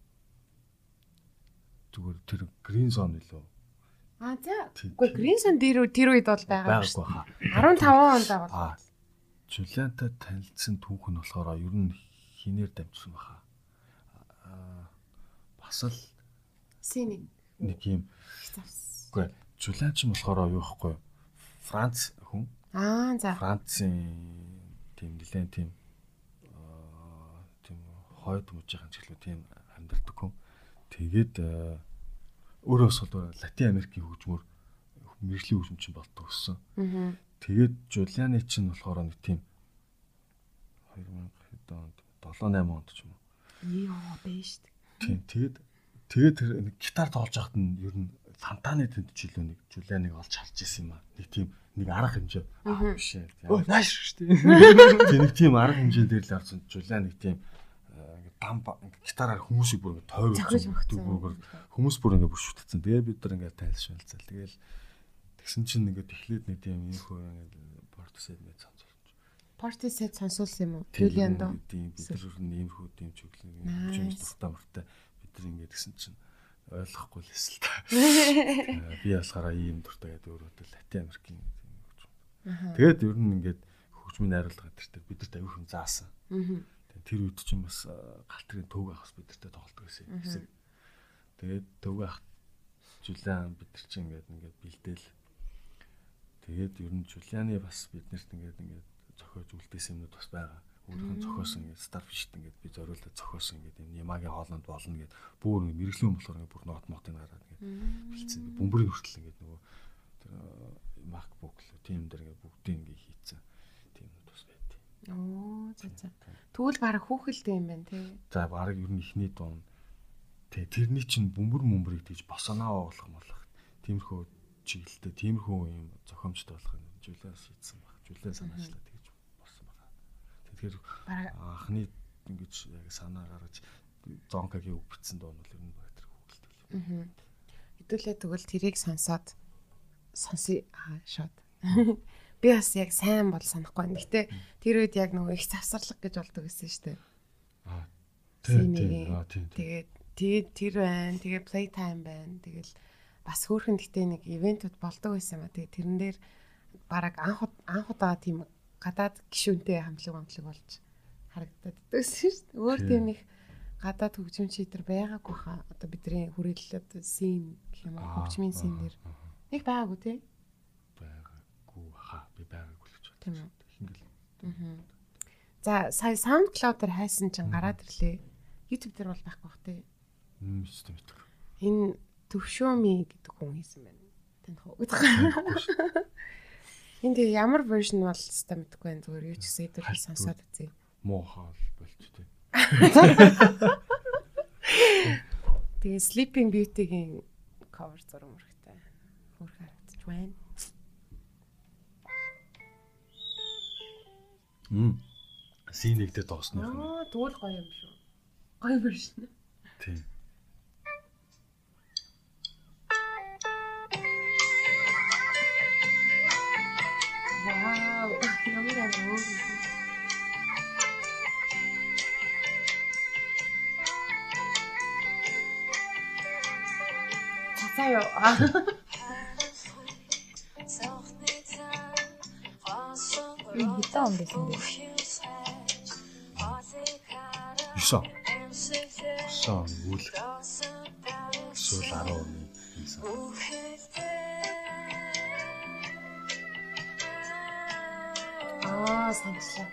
зүгээр тэр Green Zone илүү. Аа за. Үгүй Green Zone дээр тэр үед бол байгаа шүү дээ. арван таван онд байгаа. Аа. Жулиантай танилцсан түүх нь болохоор ер нь хинээр дамжсан баха. Аа бас л синий нэг юм. Үгүй Жулиан ч болохоор юу ихгүй Франц хүн. Аа за. Францын тийм нэлээд тийм аа тийм хойд мужийн чиглэл тийм амьдардаг хүн. Тэгээд өөрөөс бол Латин Америкийн хөгжмөр мэрэгжлийн хөгжим чинь болтго өссөн. Аа. Тэгээд Жулианы чинь болохоор нэг тийм хоёр мянга хэд онд долоо найман онд ч юм уу. Йоо бэж шүү дээ. Тийм. Тэгээд тэгээд тэр нэг гитар тоглож байхад нь ер нь фантаны тэнд жилөө нэг Жулианыг олж харж ирсэн юм аа. Нэг тийм нэг арга хэмжээ. Аа биш ээ. Өө нааш шүү дээ. Тийм нэг тийм арга хэмжээ дээр л авсан Жулиан нэг тийм дам гитараар хүмүүсийг бүр ингэ тойролцсон бүр хүмүүс бүр ингэ бүр шүтцсэн. Тэгээ бид нар ингэ тайлшуулцал. Тэгээл тэгсэн чинь ингэ эхлээд нэг тийм ийхүү ингэ Portishead мэд сонсуулж. Portishead сонсуулсан юм уу? Julian доо. Тийм бид нар иймэрхүү тийм чиглэл юм дуртай мөртэй бид тэр ингээд гэсэн чинь ойлгохгүй л эсэл та. Би болохоор ийм дуртай гэдэг өөрөөдөө Латин Америкийн хөгжим. Тэгээд ер нь ингээд хөгжмийн найруулга гэдэг бид нарт аюух юм заасан. Тэр үед чинь бас галтрын төвг авах бид нартай тоглолдог гэсэн. Тэгээд төвг авах Жулиан бид нар чинь ингээд ингээд бэлдээл. Тэгээд ер нь Жулианы бас биднэрт ингээд ингээд зохиож үлдээсэн юмнууд бас байгаа. Өөрөөр нь зохиосон ингээд Starfish ингээд би зориулаад зохиосон ингээд юм Ямагийн хоолнд болно гэд бүр ингээд мэрэгжлийн болохоор ингээд бүр нот мотыг гараад ингээд бэлдсэн. Бөмбөрийн хүртэл ингээд нөгөө тэр MacBook л тийм дээр ингээд бүгдийг ингээд хийцэн. Тийм нь бас байт. Оо за за. Тэгвэл баг хүүхэлтэй юм байна тий. За баг ер нь ихний дуун тий тэрний чинь бөмбөр мөмбөрийг тийж босоноо оолох юм болох. Тиймэрхүү чиглэлтэй тиймэрхүү юм зохиомжтой болох юм. Жулиас хийсэн баг. Жулиас санаачлаа тэгж болсон байгаа. Тэгэхээр анхны ингэж яг санаа гаргаж зонкагийн үг бичсэн дуу нь ер нь баг тэр хүүхэлтэй. Аа. Хэдүүлээ тэгвэл тэрийг сонсоод сонсъё шууд. Би бас яг сайн бол санахгүй байна. Гэтэ тэр үед яг нөгөө их завсарлаг гэж болдог гэсэн шүү дээ. Аа. Тийм тийм. Тэгээд тэгээд тэр байна. Тэгээд playtime байна. Тэгэл бас хөөрхөн гэтээ нэг ивентүүд болдог байсан юм а. Тэгээд тэрэн дээр бараг анх анх удаа тийм гадаад гишүүнтэй хамтлаг хамтлаг болж харагдаад байсан шүү дээ. Өөр тийм их гадаад хөгжим читэр байгаагүй хаа. Одоо бидний хүрээлэл одоо син гэх юм уу хөгжмийн син дээр нэг байгаагүй тий. Байгаагүй хаа би байгаагүй л гэж байна. Тийм үү. За сая SoundCloud дээр хайсан чинь гараад ирлээ. YouTube дээр бол байхгүй бах тий. Мм систем гэдэг. Энэ Төвшөөми гэдэг хүн хийсэн байна. Таних уу? Энд ямар version бол систем мэдгүй байна. Зүгээр юу ч гэсэн идэл сонсоод үзье. Муу хаал болж тий. Тэгээ Sleeping Beauty-гийн cover зураг мөрхтэй. Хөөх харагдаж байна. Мм. Синэгдээ доосных нь. Аа, тэгвэл гоё юм шүү. Гоё version. Тийм. Вау, ямар амин. Цацаа ёо. Энэ хитэн он байсан бэ? Юусан. Сон үл. Сул аруу хийсэн. Аа, санслаа.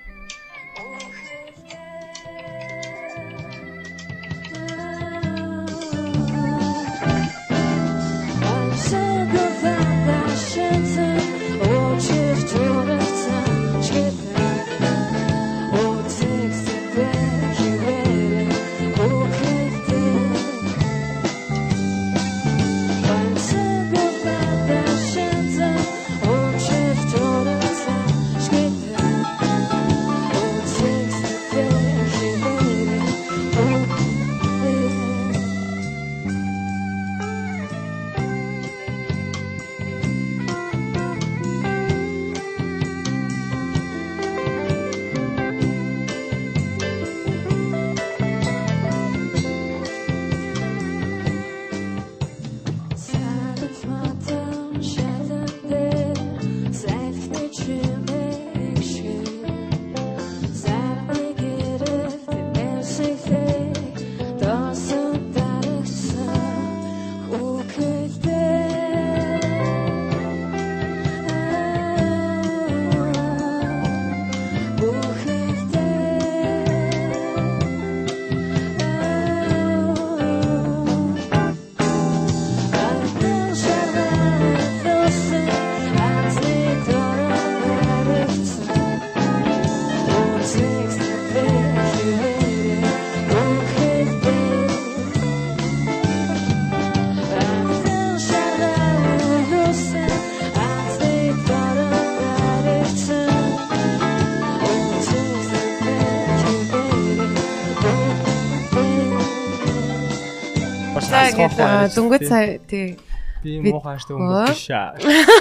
Дүнгэт сая тий. Би муухайштай өнгөж биш аа.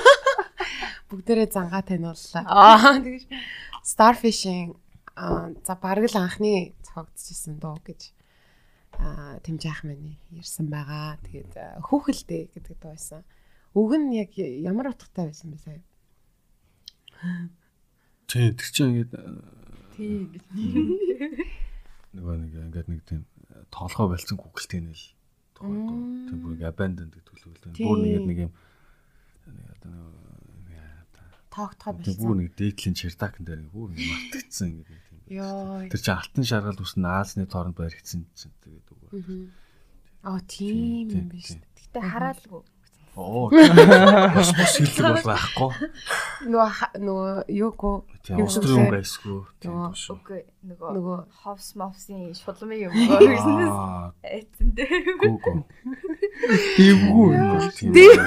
Бүгдээрээ зангаа таниуллаа. Аа тэгэж Starfish-ийн за бараг л анхны цогцчихсан дуу гэж аа тэм жаах мань ярьсан байгаа. Тэгээд хүүхэлдэй гэдэг дуу байсан. Үг нь яг ямар утгатай байсан бэ сая? Тий, тэр чинь ингээд тий гэж. нөгөө нэг ингээд нэг тийм тоолгоо болцсон хүүхэлтэй нэл тухай дуу. Тэр бүр abandoned гэдэг төлөвлөлт. Бүр нэг нэг юм нэг одоо тоогтгоо болсон. Бүр нэг дээдлийн чердакн дээр бүр нэг мартагдсан гэдэг тийм. Йоо. Тэр чинь алтан шаргал үс наазны тооронд баригдсан чинь тэгээд үг. Аа тийм юм биш. Гэтэ хараалгүй. Оо. Бас бас хэлдэг бол байхгүй. Нөгөө нөгөө юугүй Австрийн хүн байсгүй. Үгүй нөгөө нөгөө ховс мовсын шулмын юм гэсэн. Эцэн дээр. Гүгү. Дивгүй. Див.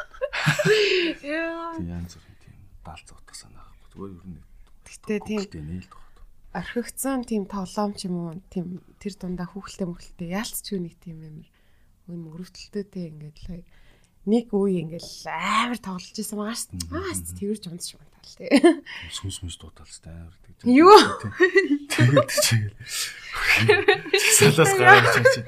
Яа. Янз бүрийн тийм даалц утга санаа. Зүгээр ер нь. Гэтэ тийм. Орхигдсан тийм тоглоом ч юм уу тийм тэр дундаа хүүхэлтэй мөхөлтэй яалцч нэг тийм юм юм өрөвдөлтөйтэй ингээд л нэг үе ингээл амар тоглож байсан байгаа шүү дээ. Аа тэрж унц шиг унтаал тий. Сүнс мүс дуудалс амар тий. Юу? Тэгээд чигээл. Салаас гараад чи.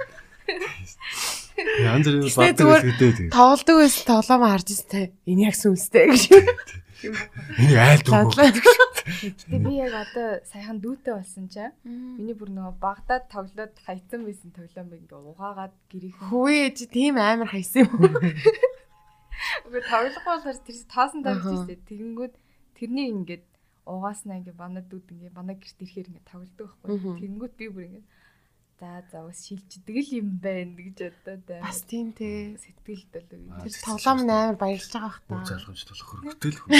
Янз бүрийн бат гэдэг тий. Тоглодог байсан тоглоом харж ирсэн. Энэ яг сүнстэй гэж. Энэ айлдгүй. Тэгээ би яг одоо саяхан дүүтэй болсон чинь миний бүр нөгөө Багдад тоглоод хайцсан байсан тоглоом ингээ угаагаад гэрийнхэн. Хөөе чи тийм амар хайсан юм. Үгүй тоглохгүй болохоор тэр тоосон тавьж ирсэн. Тэгэнгүүт тэрний ингээд угааснаа ингээ банаа дүүд ингээ банаа гэрт ирэхээр ингээ тоглодог байхгүй. Тэгэнгүүт би бүр ингээ за за бас шилждэг л юм байна гэж бодоод байна. Бас тийм те сэтгэлд бол тэр тоглоом амар баярлж байгаа бах та. Залгамж болох хөргөтөл хүн.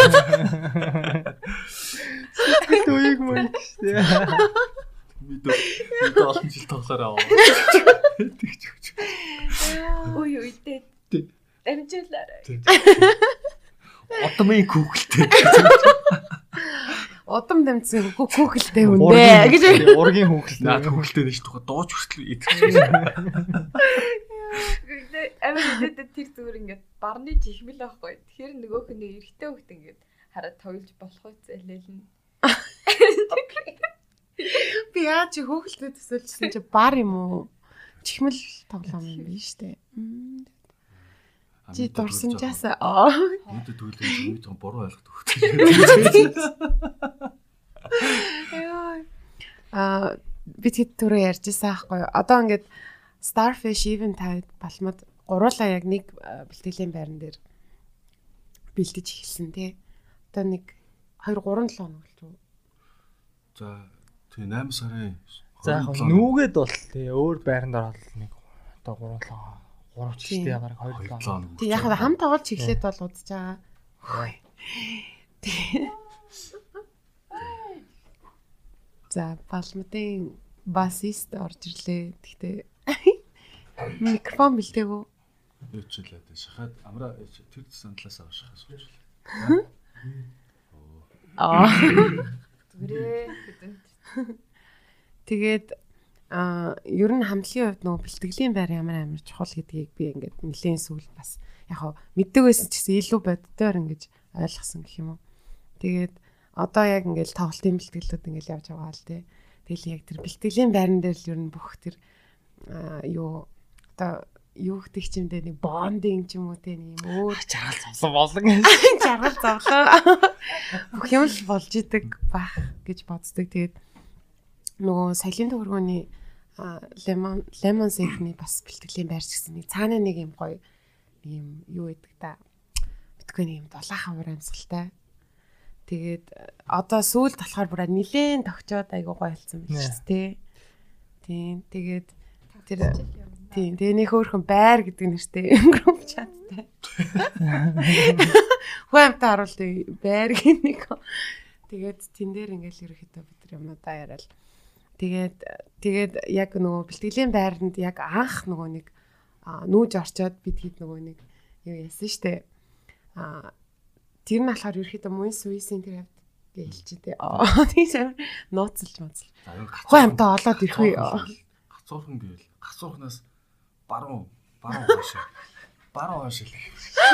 Төвийг мөн гэсэн. Мэдээ. Мэдээ олон жил тоглоороо. Тэгч өгч. Ой ой дээ. Амжилаарай. Одомын хүүхэлтэй. Одом дэмцэн хүүхэлтэй хүн дээ гэж. Ургийн хүүхэлтэй. Наад хүүхэлтэй дэш тухай дууч хүртэл идэх. Амжилт тэр зүгээр ингээд барны жихмэл байхгүй. Тэгэхээр нөгөөх нь эргэтэй хөлт ингээд хараад тоглож болох үс элэлнэ. Би яа чи хүүхэлтэй төсөөлчихсөн чи бар юм уу? Чихмэл тоглоом юм биш үү? Чи дурсан чаасаа аа. Үүдэд төлөв юм буруу ойлгох төгтөө. Аа би тэд түрүү ярьжсэн аахгүй юу? Одоо ингээд Starfish Eventide балмад гуруулаа яг нэг бэлтгэлийн байран дээр бэлдэж эхэлсэн тий. Одоо нэг хоёр гурван долоо хоног болчих. За тий восемь сарын. За яг нүүгээд бол тий өөр байранд ороод нэг одоо гурван долоо гурав ч тий яг хоёр долоо. Тий яг хамт тоглож эхлээд бол удаж байгаа. За балмадын басист орж ирлээ. Тэгтээ микрофон бэлдээгүү. Ээчлээ тий шахаад амраа тэр сандлаас авах шахаа сууж. Аа. Зүрээ. Тэгээд аа ер нь хамтлагийн хувьд нөгөө бэлтгэлийн байр ямар амар чухал гэдгийг би ингээд нэлээд сүүл бас яг хаа мэддэг байсан ч гэсэн илүү боддоор ингэж ойлгосон гэх юм уу. Тэгээд одоо яг ингээд тоглолтын бэлтгэлүүд ингээд явж байгаа л тий. Тэгэл яг тэр бэлтгэлийн байран дээр л ер нь бүх тэр юу одоо юу гэх чимдээ нэг бондинг ч юм уу тий нэг юм өөр жаргал зовлон болон жаргал зовлон бүх юм л болж идэг бах гэж боддог. Тэгээд нөгөө соёлын төвөргөний лемон лемон сэхний бас бэлтгэлийн байр гэсэн нэг цаана нэг юм гоё юм юу гэдэг та битгүй нэг юм дулаахан уур амьсгалтай. Тэгээд одоо сүүлд болохоор бүр нилээн тогчоод айгуу гоё хэлсэн байна шүү дээ. Тийм тэгээд тэр тийм тэгээ нэг хөөрхөн байр гэдэг нэртэй групп чаттай. Хуамтаа харуулдаг байр гэх нэг. Тэгээд тэн дээр ингээл ерөөхдөө бид нар юмудаа яриад тэгээд тэгээд яг нөгөө бэлтгэлийн байранд яг анх нөгөө нэг нүүж орчоод бид хэд нөгөө нэг юу яасан штэ. А тэр нь болохоор ерөөхдөө мөн суйсын тэр хавд гэлч дээ. Аа тийм нууцлж мууцлж. Хуамтаа олоод ирэх үү. Гацуурхан гээл гацуурхнаас баруун баруун хаашаа баруун хаашаа л.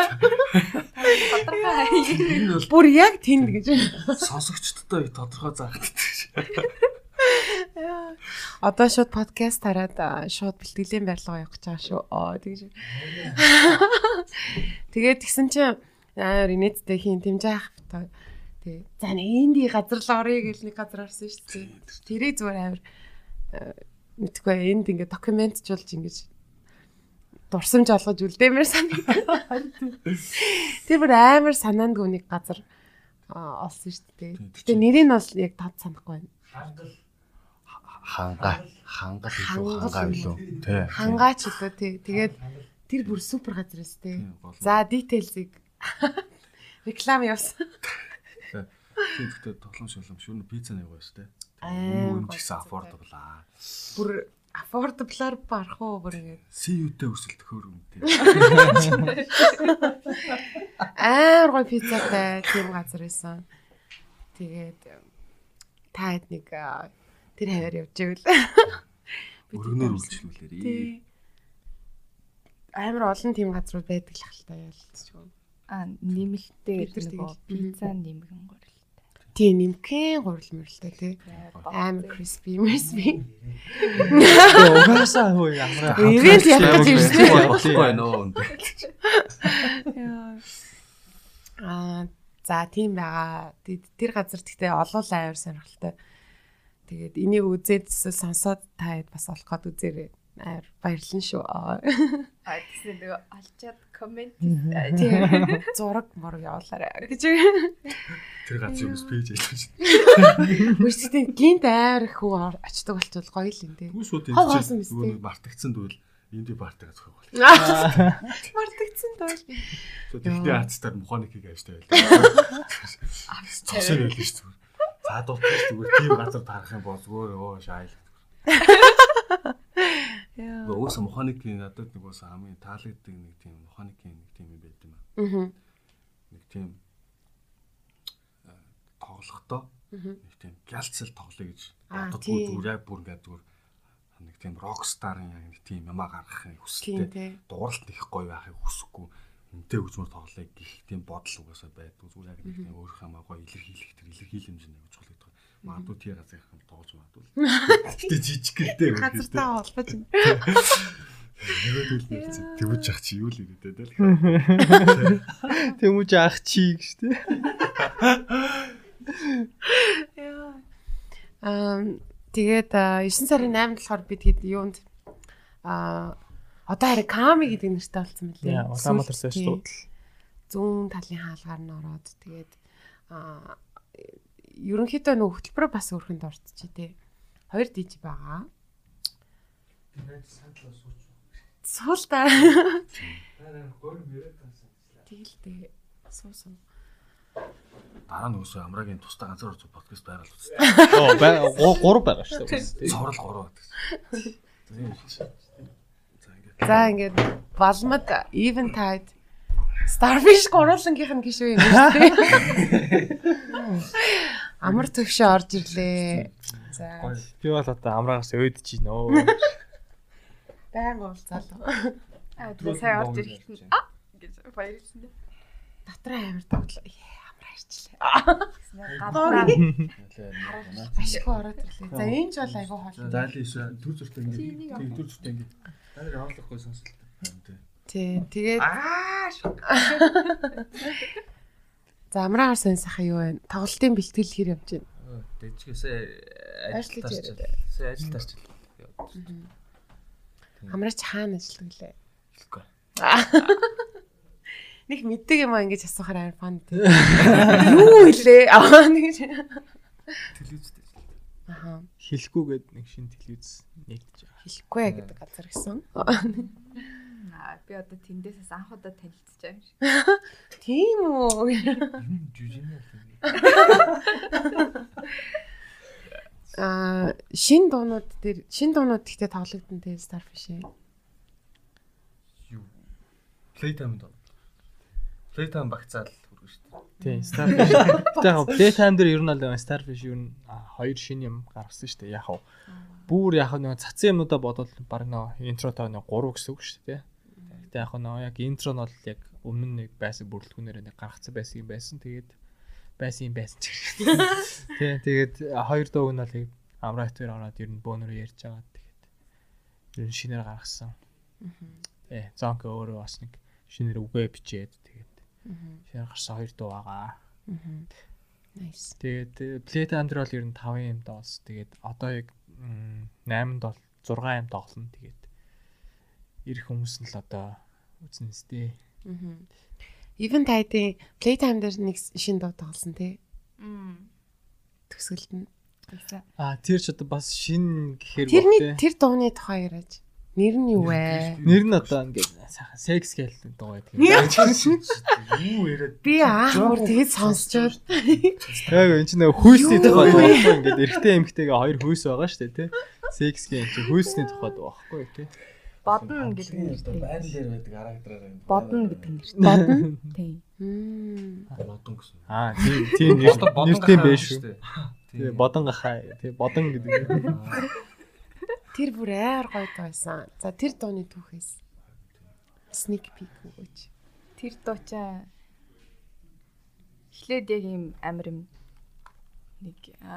Бүр яг тэнд гэж сонсогчдтой тодорхой заагддаг. Одоо шууд подкаст хараад шууд бэлтгэлийн барилга явах гэж байгаа шүү. Аа тэгж. Тэгээд тэгсэн чинь аа инээдтэй хийн тэмжээх бата. Тэг. За нэг инди газар л орё гэл нэг газар орсон шүү дээ. Тэрийг зүгээр амар мэдгүй энд ингээ докюментжуулж ингэж дурсамж олгож үлдээмээр санагдав. Тэр бүр амар санаандгүй нэг газар олсон шүү дээ. Гэтэ нэрийг нь бол яг тод санахгүй байна. Ханга ханга ханга билүү тий. Хангаач лөө тий. Тэгээд тэр бүр супер газар эс тий. За details-ийг реклам явуулсан. Тийм гэхдээ тоглоом шолом шүүн пицца нэг гоё шүү дээ. Үүн гэсэн affordable аа. Бүр affordable-аар барах уу бүр ингэ. си ю-тэй өрсөлдөх хөөр үнэтэй. Аа гоё пиццатай тийм газар байсан. Тэгээд таад нэг тэр хавар явж ивэл өргөнөөр үйлчлүүлээрээ. Амар олон тийм газрууд байдаг л хальтаа ялцчихв. Аа нэмэлттэй нөгөө пицца нэмгэн гурилтай. Тийм нэмгэн гурил мөрөлтэй тий. Амар crispy crispy. Угаасаа хөө ямар ивент ятгаж ирсэн болохгүй нөө. Аа за тийм байгаа. Тэр газар гэхдээ олоол амар сонирхолтой. Тэгээд энийг үзээд сонсоод таад бас олох гээд үзээрэй. Амар баярлан шүү. Аа тэгсэн нөгөө алчаад коммент тийм зураг мөр явуулаарай гэж. Тэр газар юмс пэйж хийж байна. Үстэй гинт амар их хүн очдог болчихвол гоё л юм дээ. Түн шууд энэ нөгөө мартагдсан дүүл инди партигаа зохиог бол. Мартагдсан дүүл. Тэгтээ хацтаар механикийг авчтай байлаа. Цосоо байлаа шүү дээ. За дуутах зүгээр тийм газар тарах юм бол зүгээр өө шайл. Яа. Өөс механикийн надад нэг ус хамгийн таалагддаг нэг тийм механикийн нэг тийм юм байд юм аа. Аа. Нэг тийм тоглохдоо нэг тийм галцэл тоглоё гэж боддоггүй зүгээр яг бүр ингээд зүгээр нэг тийм рокстарын яг нэг тийм ямаа гаргахын хүсэлтэй дууралт их гоё байхыг хүсэхгүй үнтэй хөгжмөр тоглоё гэх тийм бодол угаасаа байдаг. Зүгээр яг нэг тийм өөрийнхөө амаа гоё илэрхийлэх тэр илэрхийлэмж нэг чухал гэдэг. Магадгүй тий газрын хам тоож магадгүй. Гэтэ жижиг гэлтэй үү. Газартаа холбож байна. Нэгэл нэрч тэвэж ах чи юу л ирээдээ л. Тэмүүж ах чи гэж тий. Яа. Ам тэгээд девэн сарын eighнд болохоор бид хэд юунд а одоо харин Ками гэдэг нэртэй болсон мөлий. Яа, Улаанбаатар сошиалууд зүүн талын хаалгаар нь ороод тэгээд а ерөнхийдөө нөгөө хөтөлбөрөөр бас өрхөнд орцчих тий. Хоёр диж байгаа. Тэгээд сандлаа сууч. Суул та. Харин гөрм яриад байсан. Тэгэлтэй суусан. Дараа нь өсөө амрагийн тустай ганцаар орж подкаст байгаад үзтээ. Оо бай гурав байгаа шүү дээ. Цорол гурав гэдэг. За ингээд балмад even tide Starfish гуруулангийнх нь гişүү юм шүү дээ. Амар төвшөө орж ирлээ. За. Би бол одоо амраагаас өөдөж гинөө. Баян уулзаал. Аа тэгээ сайн орж ирэхэд а гэж баярлсан дээ. Дотроо амар тоглоо. Амраа ирчлээ. Гаднаа ашгүй ороод ирлээ. За энэ ч бол айгүй хоол. За л ийш төр зүртэй ингэ. Тийм төр зүртэй ингэ. Дараа оолохгүй сонсолтой. Тий, тэгээд аа. За амраагаар сонсах юу вэ? Тоглолтын бэлтгэл хэр явж байна? Дэжгээсээ ажил ажиллаж сая ажил тарч. Амраач хаана ажиллаглаа? Хэлэхгүй. Нэг мэддэг юм аа ингэж асуухаар амар фан тий. Юу илээ? Аа нэг телевизтэй. Аха. Хэлэхгүй гээд нэг шинэ телевиз нэгдэж байгаа. Хэлэхгүй гэдэг газар гэсэн. Аа би одоо тэндээсээс анх удаа танилцж байгаа юм шиг. Тийм үү? Жүжигнэ. Аа шин дуунууд дээр шин дуунууд ихтэй тоглогдсон те Starfish ээ. Юу? Playtime доо. Playtime багцаал хүргэн шүү дээ. Тийм, Starfish. Тэгээ Playtime дээр ер нь бол Starfish ер нь хоёр шинэ юм гаргасан шүү дээ. Яг хав. Бүр яг нэг цацсан юмудаа бодвол баг нөө интротоо нэг гурав гэсэн үг шүү дээ. Гэтэ яг нөө яг интро нь бол яг өмнө нэг байсан бүрэлдэхүүнээр нэг гаргацсан байсан юм байсан. Тэгээд байсан юм байсан ч. Тийм, тэгээд хоёр дууг нь бол амратор ороод ер нь бөөнөрөө ярьж байгаа. Тэгээд ер нь шинээр гаргасан. Э зонк өөрөө бас нэг шинээр үгээ бичээд тэгээд шинээр гарсан хоёр дуу байгаа. Nice. Тэгээд Playtime дээр бол ер нь таван юм доос. Тэгээд одоо яг найманд бол зургаан юм тоглоно. Тэгээд ирэх хүмүүс нь л одоо үзнэ сте. Even тайдын Playtime дээр нэг шин дуу тоглосон тий. Төгсгөлд нь. А тэр ч одоо бас шин гэхээр тэрний тэр дууны тухай яриач. Нэр нь юу вэ? Нэр нь одоо ингээд сайхан секс гээл дуу байдаг. Юу яриад Би аа тэгээд сонсчод. Яг энэ чинь нэг хүйсний тухай дуу ингээд эрэгтэй эмэгтэйгээ хоёр хүйс байгаа шүү дээ тий. Секс гээл чинь хүйсний тухай дуу байхгүй тий. Бодно гэдэг нь байр дээр байдаг характераар юм. бодно гэдэг нь шүү. Бодно. Тийм. Бодон гэсэн. Аа тийм тийм нэртэй байж шүү. Тэгээ бодон гахаа тий бодон гэдэг. Тэр бүр аяар гоё байсан. За тэр дууны түүхээс sneak peek өгөөч. Тэр дуучаа эхлээд яг юм амир юм нэг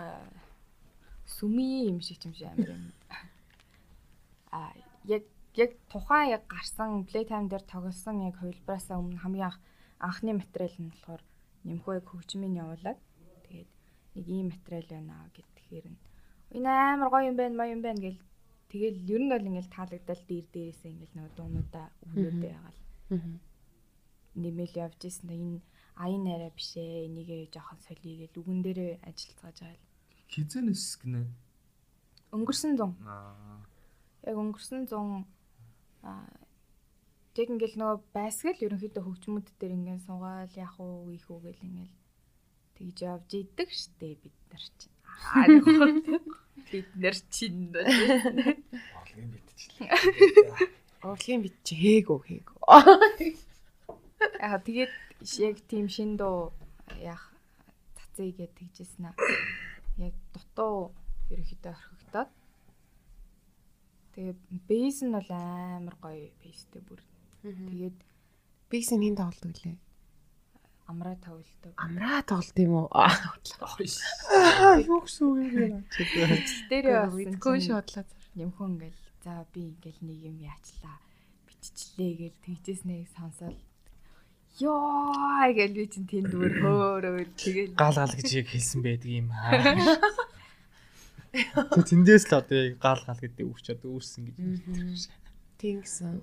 сүми юм шиг юм шиг амир юм. А яг яг тухайн яг гарсан Playtime дээр тоглосон яг хувилбараасаа өмнө хамгийн анх анхны материал нь болохоор нэмхүү яг хөгжмийн явуулаад тэгээд нэг ийм материал байна гэхээр нь энэ амар гоё юм байна маа юм байна гэл тэгэл ер нь бол ингээл таалагдал дээр дээрээсээ ингээл нөгөө дуунуудаа өвлөөдөө ягаал нэмэл явж ирсэн да энэ аян арай биш ээ энийгээ жоохон солиё гэл үгэн дээрээ ажиллацгааж байгаа. Хизэнэс гинэ. Өнгөрсөн зун. Аа. Яг өнгөрсөн зун аа тэг ингээл нөгөө байсгал ерөнхийдөө хөгжмүүд дээр ингээл суугаал яах уу ийх үү гэл ингээл тэгж явж идэг штэ бид нар чинь. Аа бид нар чинь Орлогын битчихлээ. Орлогын бит чи хээгөө хээгөө. Аа тэгээд яг тийм шин дуу яах цацыгээ тэгжсэн аа. Яг дутуу ерөнхийдөө орхигдоод тэгээд бейс нь бол амар гоё бейстэй бүр. Тэгээд бейсийн хин тоглолт үлээ. амраа тоглолдог. Амраа тоглолт юм уу? Аа юу гэсэн үг юм бэ? Дээрээ бас гоо шодлаа. Нэмхэн ингээл за би ингээл нэг юм яачлаа биччихлээ гэл тэгжээснээ сонсоод ёо гэл би чинь тэнд бүр хөөрөө тэгэл Гал гал гэж яг хэлсэн байдаг юм аа. Тэг тэндээс л одоо яг гал гал гэдэг үг ч одоо үүрсэн гэж хэлдэг. Тийм гэсэн.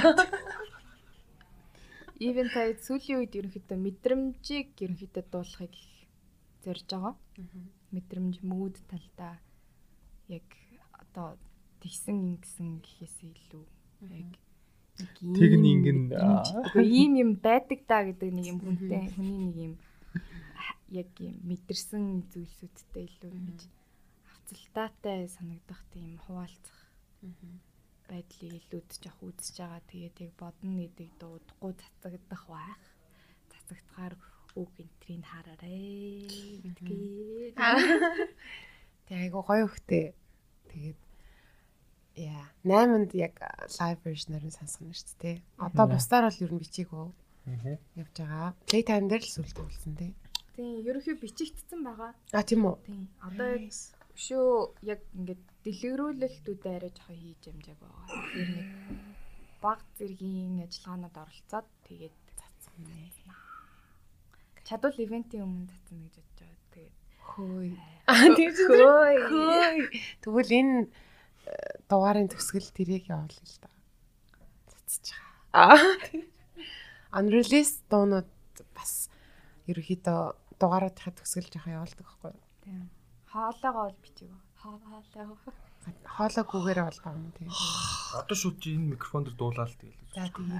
Even та сүүлийн үед ерөнхийдөө мэдрэмжийг ерөнхийдөө дуулахыг зорж байгаа. Мэдрэмж мүүд талдаа яг одоо тэгсэн ингэсэн гэхээсээ илүү яг тэг нэг ингэн үгүй ийм юм байдаг да гэдэг нэг юм хүнтэй хүний нэг юм яг юм мэдэрсэн зүйлсүүдтэй илүү ингэж авцалтаатай санагдах тийм хуваалцах байдлыг илүүд жоох үзэж байгаа. Тэгээд яг бодно гэдэг дуудахгүй цацагдах байх. Цацагдахаар үг энтрийг хараарэ гэдгийг. Тэг айгу гоё хөхтэй. Тэгээд яа, найманд яг live version-аар сонсгоно шүү дээ. Одоо бусдаар бол ер нь бичээгөө. Явж байгаа. Playtime дээр л сүлд болсон тий. Тийм, ерөнхий бичигдсэн байгаа. А тийм үү. Тийм. Одоо яг шүү яг ингээд дэлгэрүүлэлтүүдээ арай жоохон хийж амжааг байгаа. Тэгэхээр нэг баг зэргийн ажиллагаанууд оролцоод тэгээд цацсан. Чадвал ивентийн өмнө цацсан гэж бодож байгаа. Тэгээд хөөе. Аа тийм хөөе. Хөөе. Тэгвэл энэ дугаарын төгсгөл тэрийг явуулъя л да. Цацж байгаа. Аа. Unreleased дуунууд бас ерөөхдөө дугааруудын төгсгөл жоохон явуулдаг байхгүй юу? Тийм. Хаалаагаа бол бичиг. Хаалаа. Хаалаагүйгээр бол байгаа юм тийм. Одоо шууд чи энэ микрофон дээр дуулаад тэгэл. За тэгээд.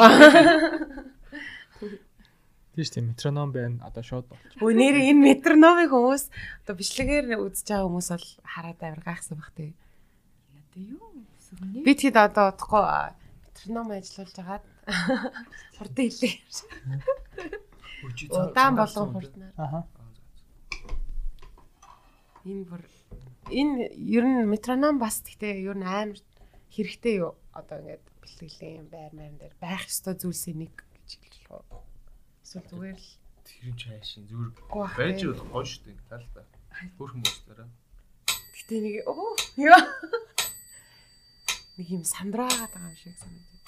тийш тийм метроном байна. Одоо шууд болчих. Өө нэр энэ метрономыг хүмүүс одоо бичлэгээр үзэж байгаа хүмүүс бол хараад амар гайхсан баг тий. Одоо юу? Сүрнэ. Би тэгэд одоо удахгүй метроном ажиллуулж хагаад хурдан хэлээ. Удаан болгон хурднаар. Аха. Энэ бүр энэ ер нь метроном бас гэхдээ ер нь амар хэрэгтэй юу? Одоо ингээд бэлтгэлийн байр маян дээр байх ёстой зүйлсийн нэг гэж хэлж болох. Эсвэл зүгээр л тэр юм чаашин зүгээр байж болох гоё шүү дээ. Талтай. Хөрхөн боостороо. Гэтэ Гэтэ нэг оо ёо. Нэг юм сандраагаад байгаа юм шиг санагдав.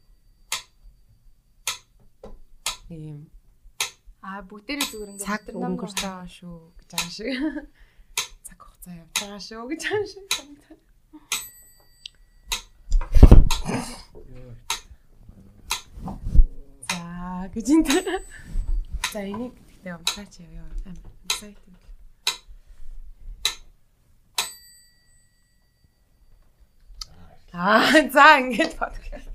Нэг юм Аа бүгдээрээ зүгээр ингээд цаг өнгөрч байгаа шүү гэж байгаа шиг. Цаг хугацаа явж байгаа шүү гэж байгаа шиг санагдав. За гэж энэ. За энийг гэхдээ уншаач яваа амар exciting. Аа за ингэж подкаст.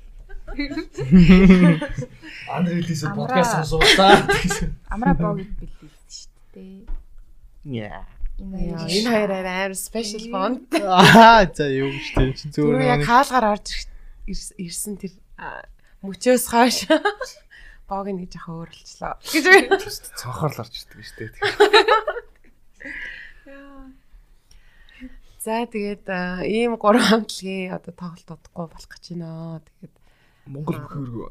Андрелис подкаст сонсуулаа. Амра бог бэлдсэн шүү дээ. Яа. Энэ хоёр амар special bond. Аа за юу гэж тийм чи Түрүү зүгээр яг хаалгаар орж ирсэн тэр мөчөөс хойш бог нэг жоохон өөр болчлоо гэж Цонхоор л орж ирдэг шүү дээ. За тэгээд ийм гурван хамтлагийн одоо тоглолт удахгүй болох гэж байна. Тэгээд Монгол бүхөргөө.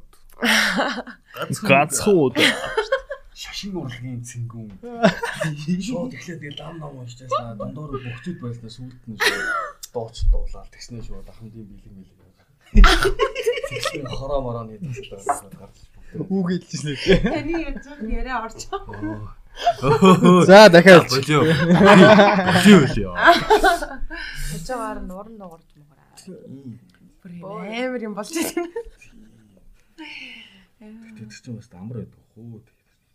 ганцхан удаа Шашин урлагийн цэнгүүн. Шууд эхлээд тэгээд лам ном уншижсэн. Дундуур бөхчүүд байлнаа сүлд нь дууч дуулаад тэгснэ шүү дахамдын бэлэг мэлэг. Тэгсэн хороо мороны төслөө гарч бүгд. үг хэлж лээ. таны янзын яриа орчоо. За дахиад Болио. Болио болио. Хажуугаар нь уран дуурж муураа. Бүр амар юм болж байна. Тэгээд тэр чинь бас амар байдаг хөө.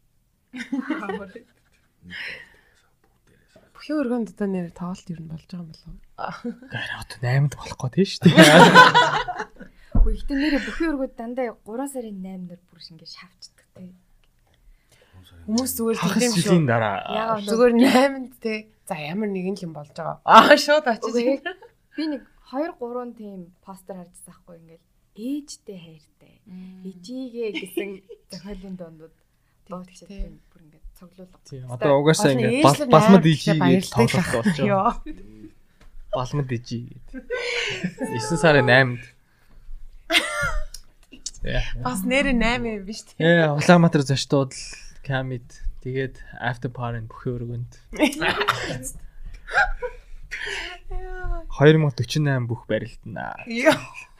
Бүхий өргөнд одоо нэр тоглолт юу нь болж байгаа юм болов? гэр одоо наймд болох гээд тийм шүү дээ. Хөө ихтэй нэрээ бүхий өргөд дандаа гурван сарын наймнаар бүр ингэ шавчдаг тий. Хүмүүс зүгээр Хагас тийм жилийн шүү. дараа Яагаад Зүгээр найманд те. За ямар нэгэн л юм болж байгаа. Аа шууд очиж. би нэг хоёр гурван тийм постэр харжсан байхгүй ингээл ээжтэй хайртай. Ижигээ гэсэн зохиолын дондууд дуугчтай тийм бүр ингээд цоглуулга. тийм одоо угаасаа ингэ балмад ижи гэж тоглох болчихоо. Йоо. Балмад ижи гэдэг. девять сарын наймд. Яа. Бас нэр найман юм биш те. Э Улаанбаатар зочдод камид тэгээд after party бүхий өргөнд две тысячи сорок восемь бүх барилдана. Йоо.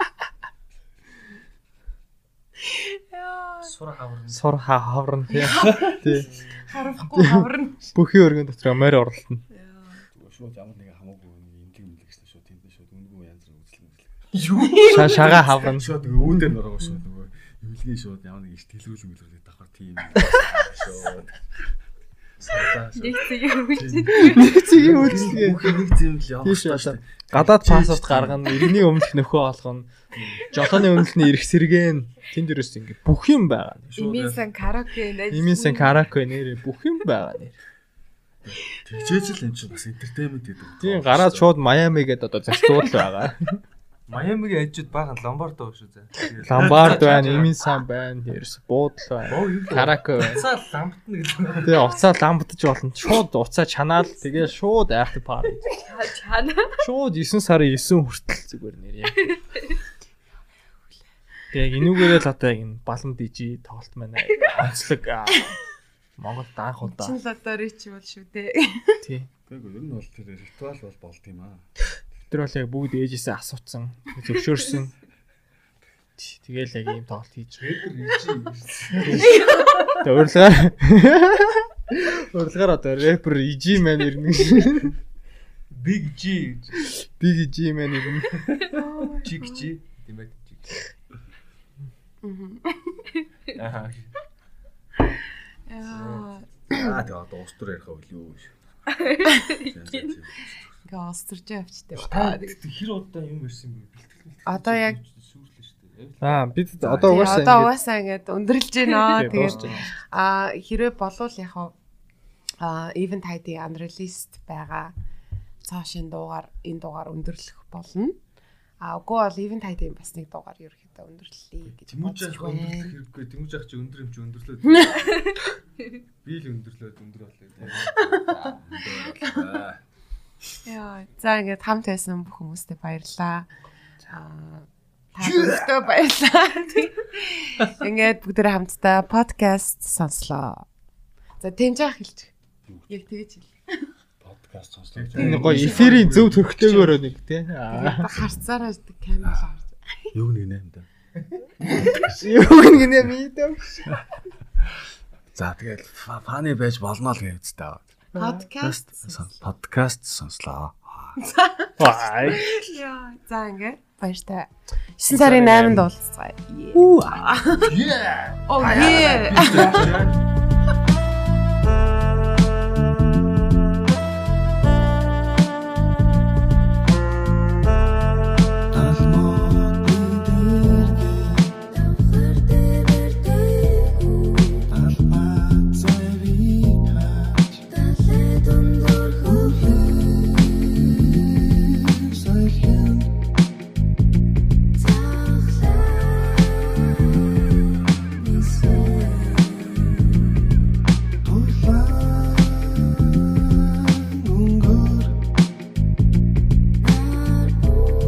Сур хаврын. Сур хаврын тий. Тий. Харахгүй хаврна. Бүхий өргөнд дотор морь оролтно. Шууд ямар нэг хамаагүй имлэг имлэг гэсэн шууд тэнд шууд үнгүү янз бүр үзлэг үзлэг. Ша шага хаврын. Шууд өвөн дээр нөргөө шууд нөгөө имлэгийн шууд ямар нэг их тэлгүүлэн мэлгүүлээд давхар тийм шууд. Саатаа. Нэг цэгийн үгч. Нэг цэгийн үйлчлэгээ. Бүх нэг зэм л явах Тийш одоо гадаад паспорт гаргана, иргэний өмнөх нөхөө олгоно. Жолооны өмнөхний ирэх сэргэн тэнд юус ингэ бүх юм байгаа. Иминсэн караоке нэ. Иминсэн караоке нэрээ бүх юм байгаа нэр. Тэгжээж л энэ чинь бас entertainment гэдэг. Тийм гараад шууд Майами гэдэг одоо зарцуул байгаа. Майамигийн ажид баахан Ломбард уу шүү зэ. Ламбард байна, Иминсан байна, ерөөс буудал байна. Караоке байна. Уцаа ламбтна гэж. Тэгээ уцаа ламбдаж болно. Шууд уцаа чанаал тэгээ шууд after party. Чана. Шууд девять сарын девять хүртэл зүгээр нэр яг. Тэгээ энүүгээрээ л одоо энэ балан дижи тоглолт маань онцлог Монгол анх удаа. Чин л одоо рич бол шүү дээ. Тий. Тэгэхгүй ер нь бол тэр ритуал бол болд юм аа. Тэр бол яг бүгд ээжээсээ асууцсан, зөвшөөрсөн. Тэгээл яг ийм тоглолт хийж байгаа. Тэгээ урилгаар урилгаар одоо рэпер Ижи маань ирнэ. Big G. Big G маань ирнэ. Чиг G. Димэт чиг. Аа. Яа. Аа тэгээ одоо ус төр ярих байл юу. Ингээ осторж явчтэй. Хэр удаа юм ирсэн бэ? Одоо яг сүрлээ шүү дээ. Аа бид одоо угаасаа одоо угаасаа ингээд өндөрлж байна. Тэгээд тэгээд а хэрвээ болвол яг а event I D unreleased байгаа цаашийн дуугаар энэ дуугаар өндөрлөх болно. А үгүй бол event I D бас нэг дуугаар ерөөхдөө өндөрлөе гэж Тэмүүжих өндөрлөх хэрэггүй. Тэмүүжих чи өндөр юм чи өндөрлөөд. Би л өндөрлөөд өндөр болоо. Яа, за ингээд хамт байсан бүх хүмүүстээ баярлалаа. Аа та бүхэндээ баярлалаа. Ингээд бүгдээ хамтдаа подкаст сонслоо. За тэнцэх хэлж. Яг тэгэж хэл. подкаст сонслоо. Энэ гоё эфирийн зөв төрхтэйгээр нэг тий. Харцаараа камер харж. Юу нэг нэ юм да. Юу гинэ мэдээ. За тэгэл фаны байж болно л гэж таа. Подкаст подкаст сонслоо. Бай. Яа, за ингээ баяртай. девять сарын eighнд уулзцгаая. Уу. Yeah. Oh yeah.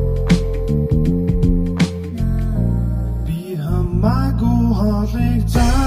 Magu holig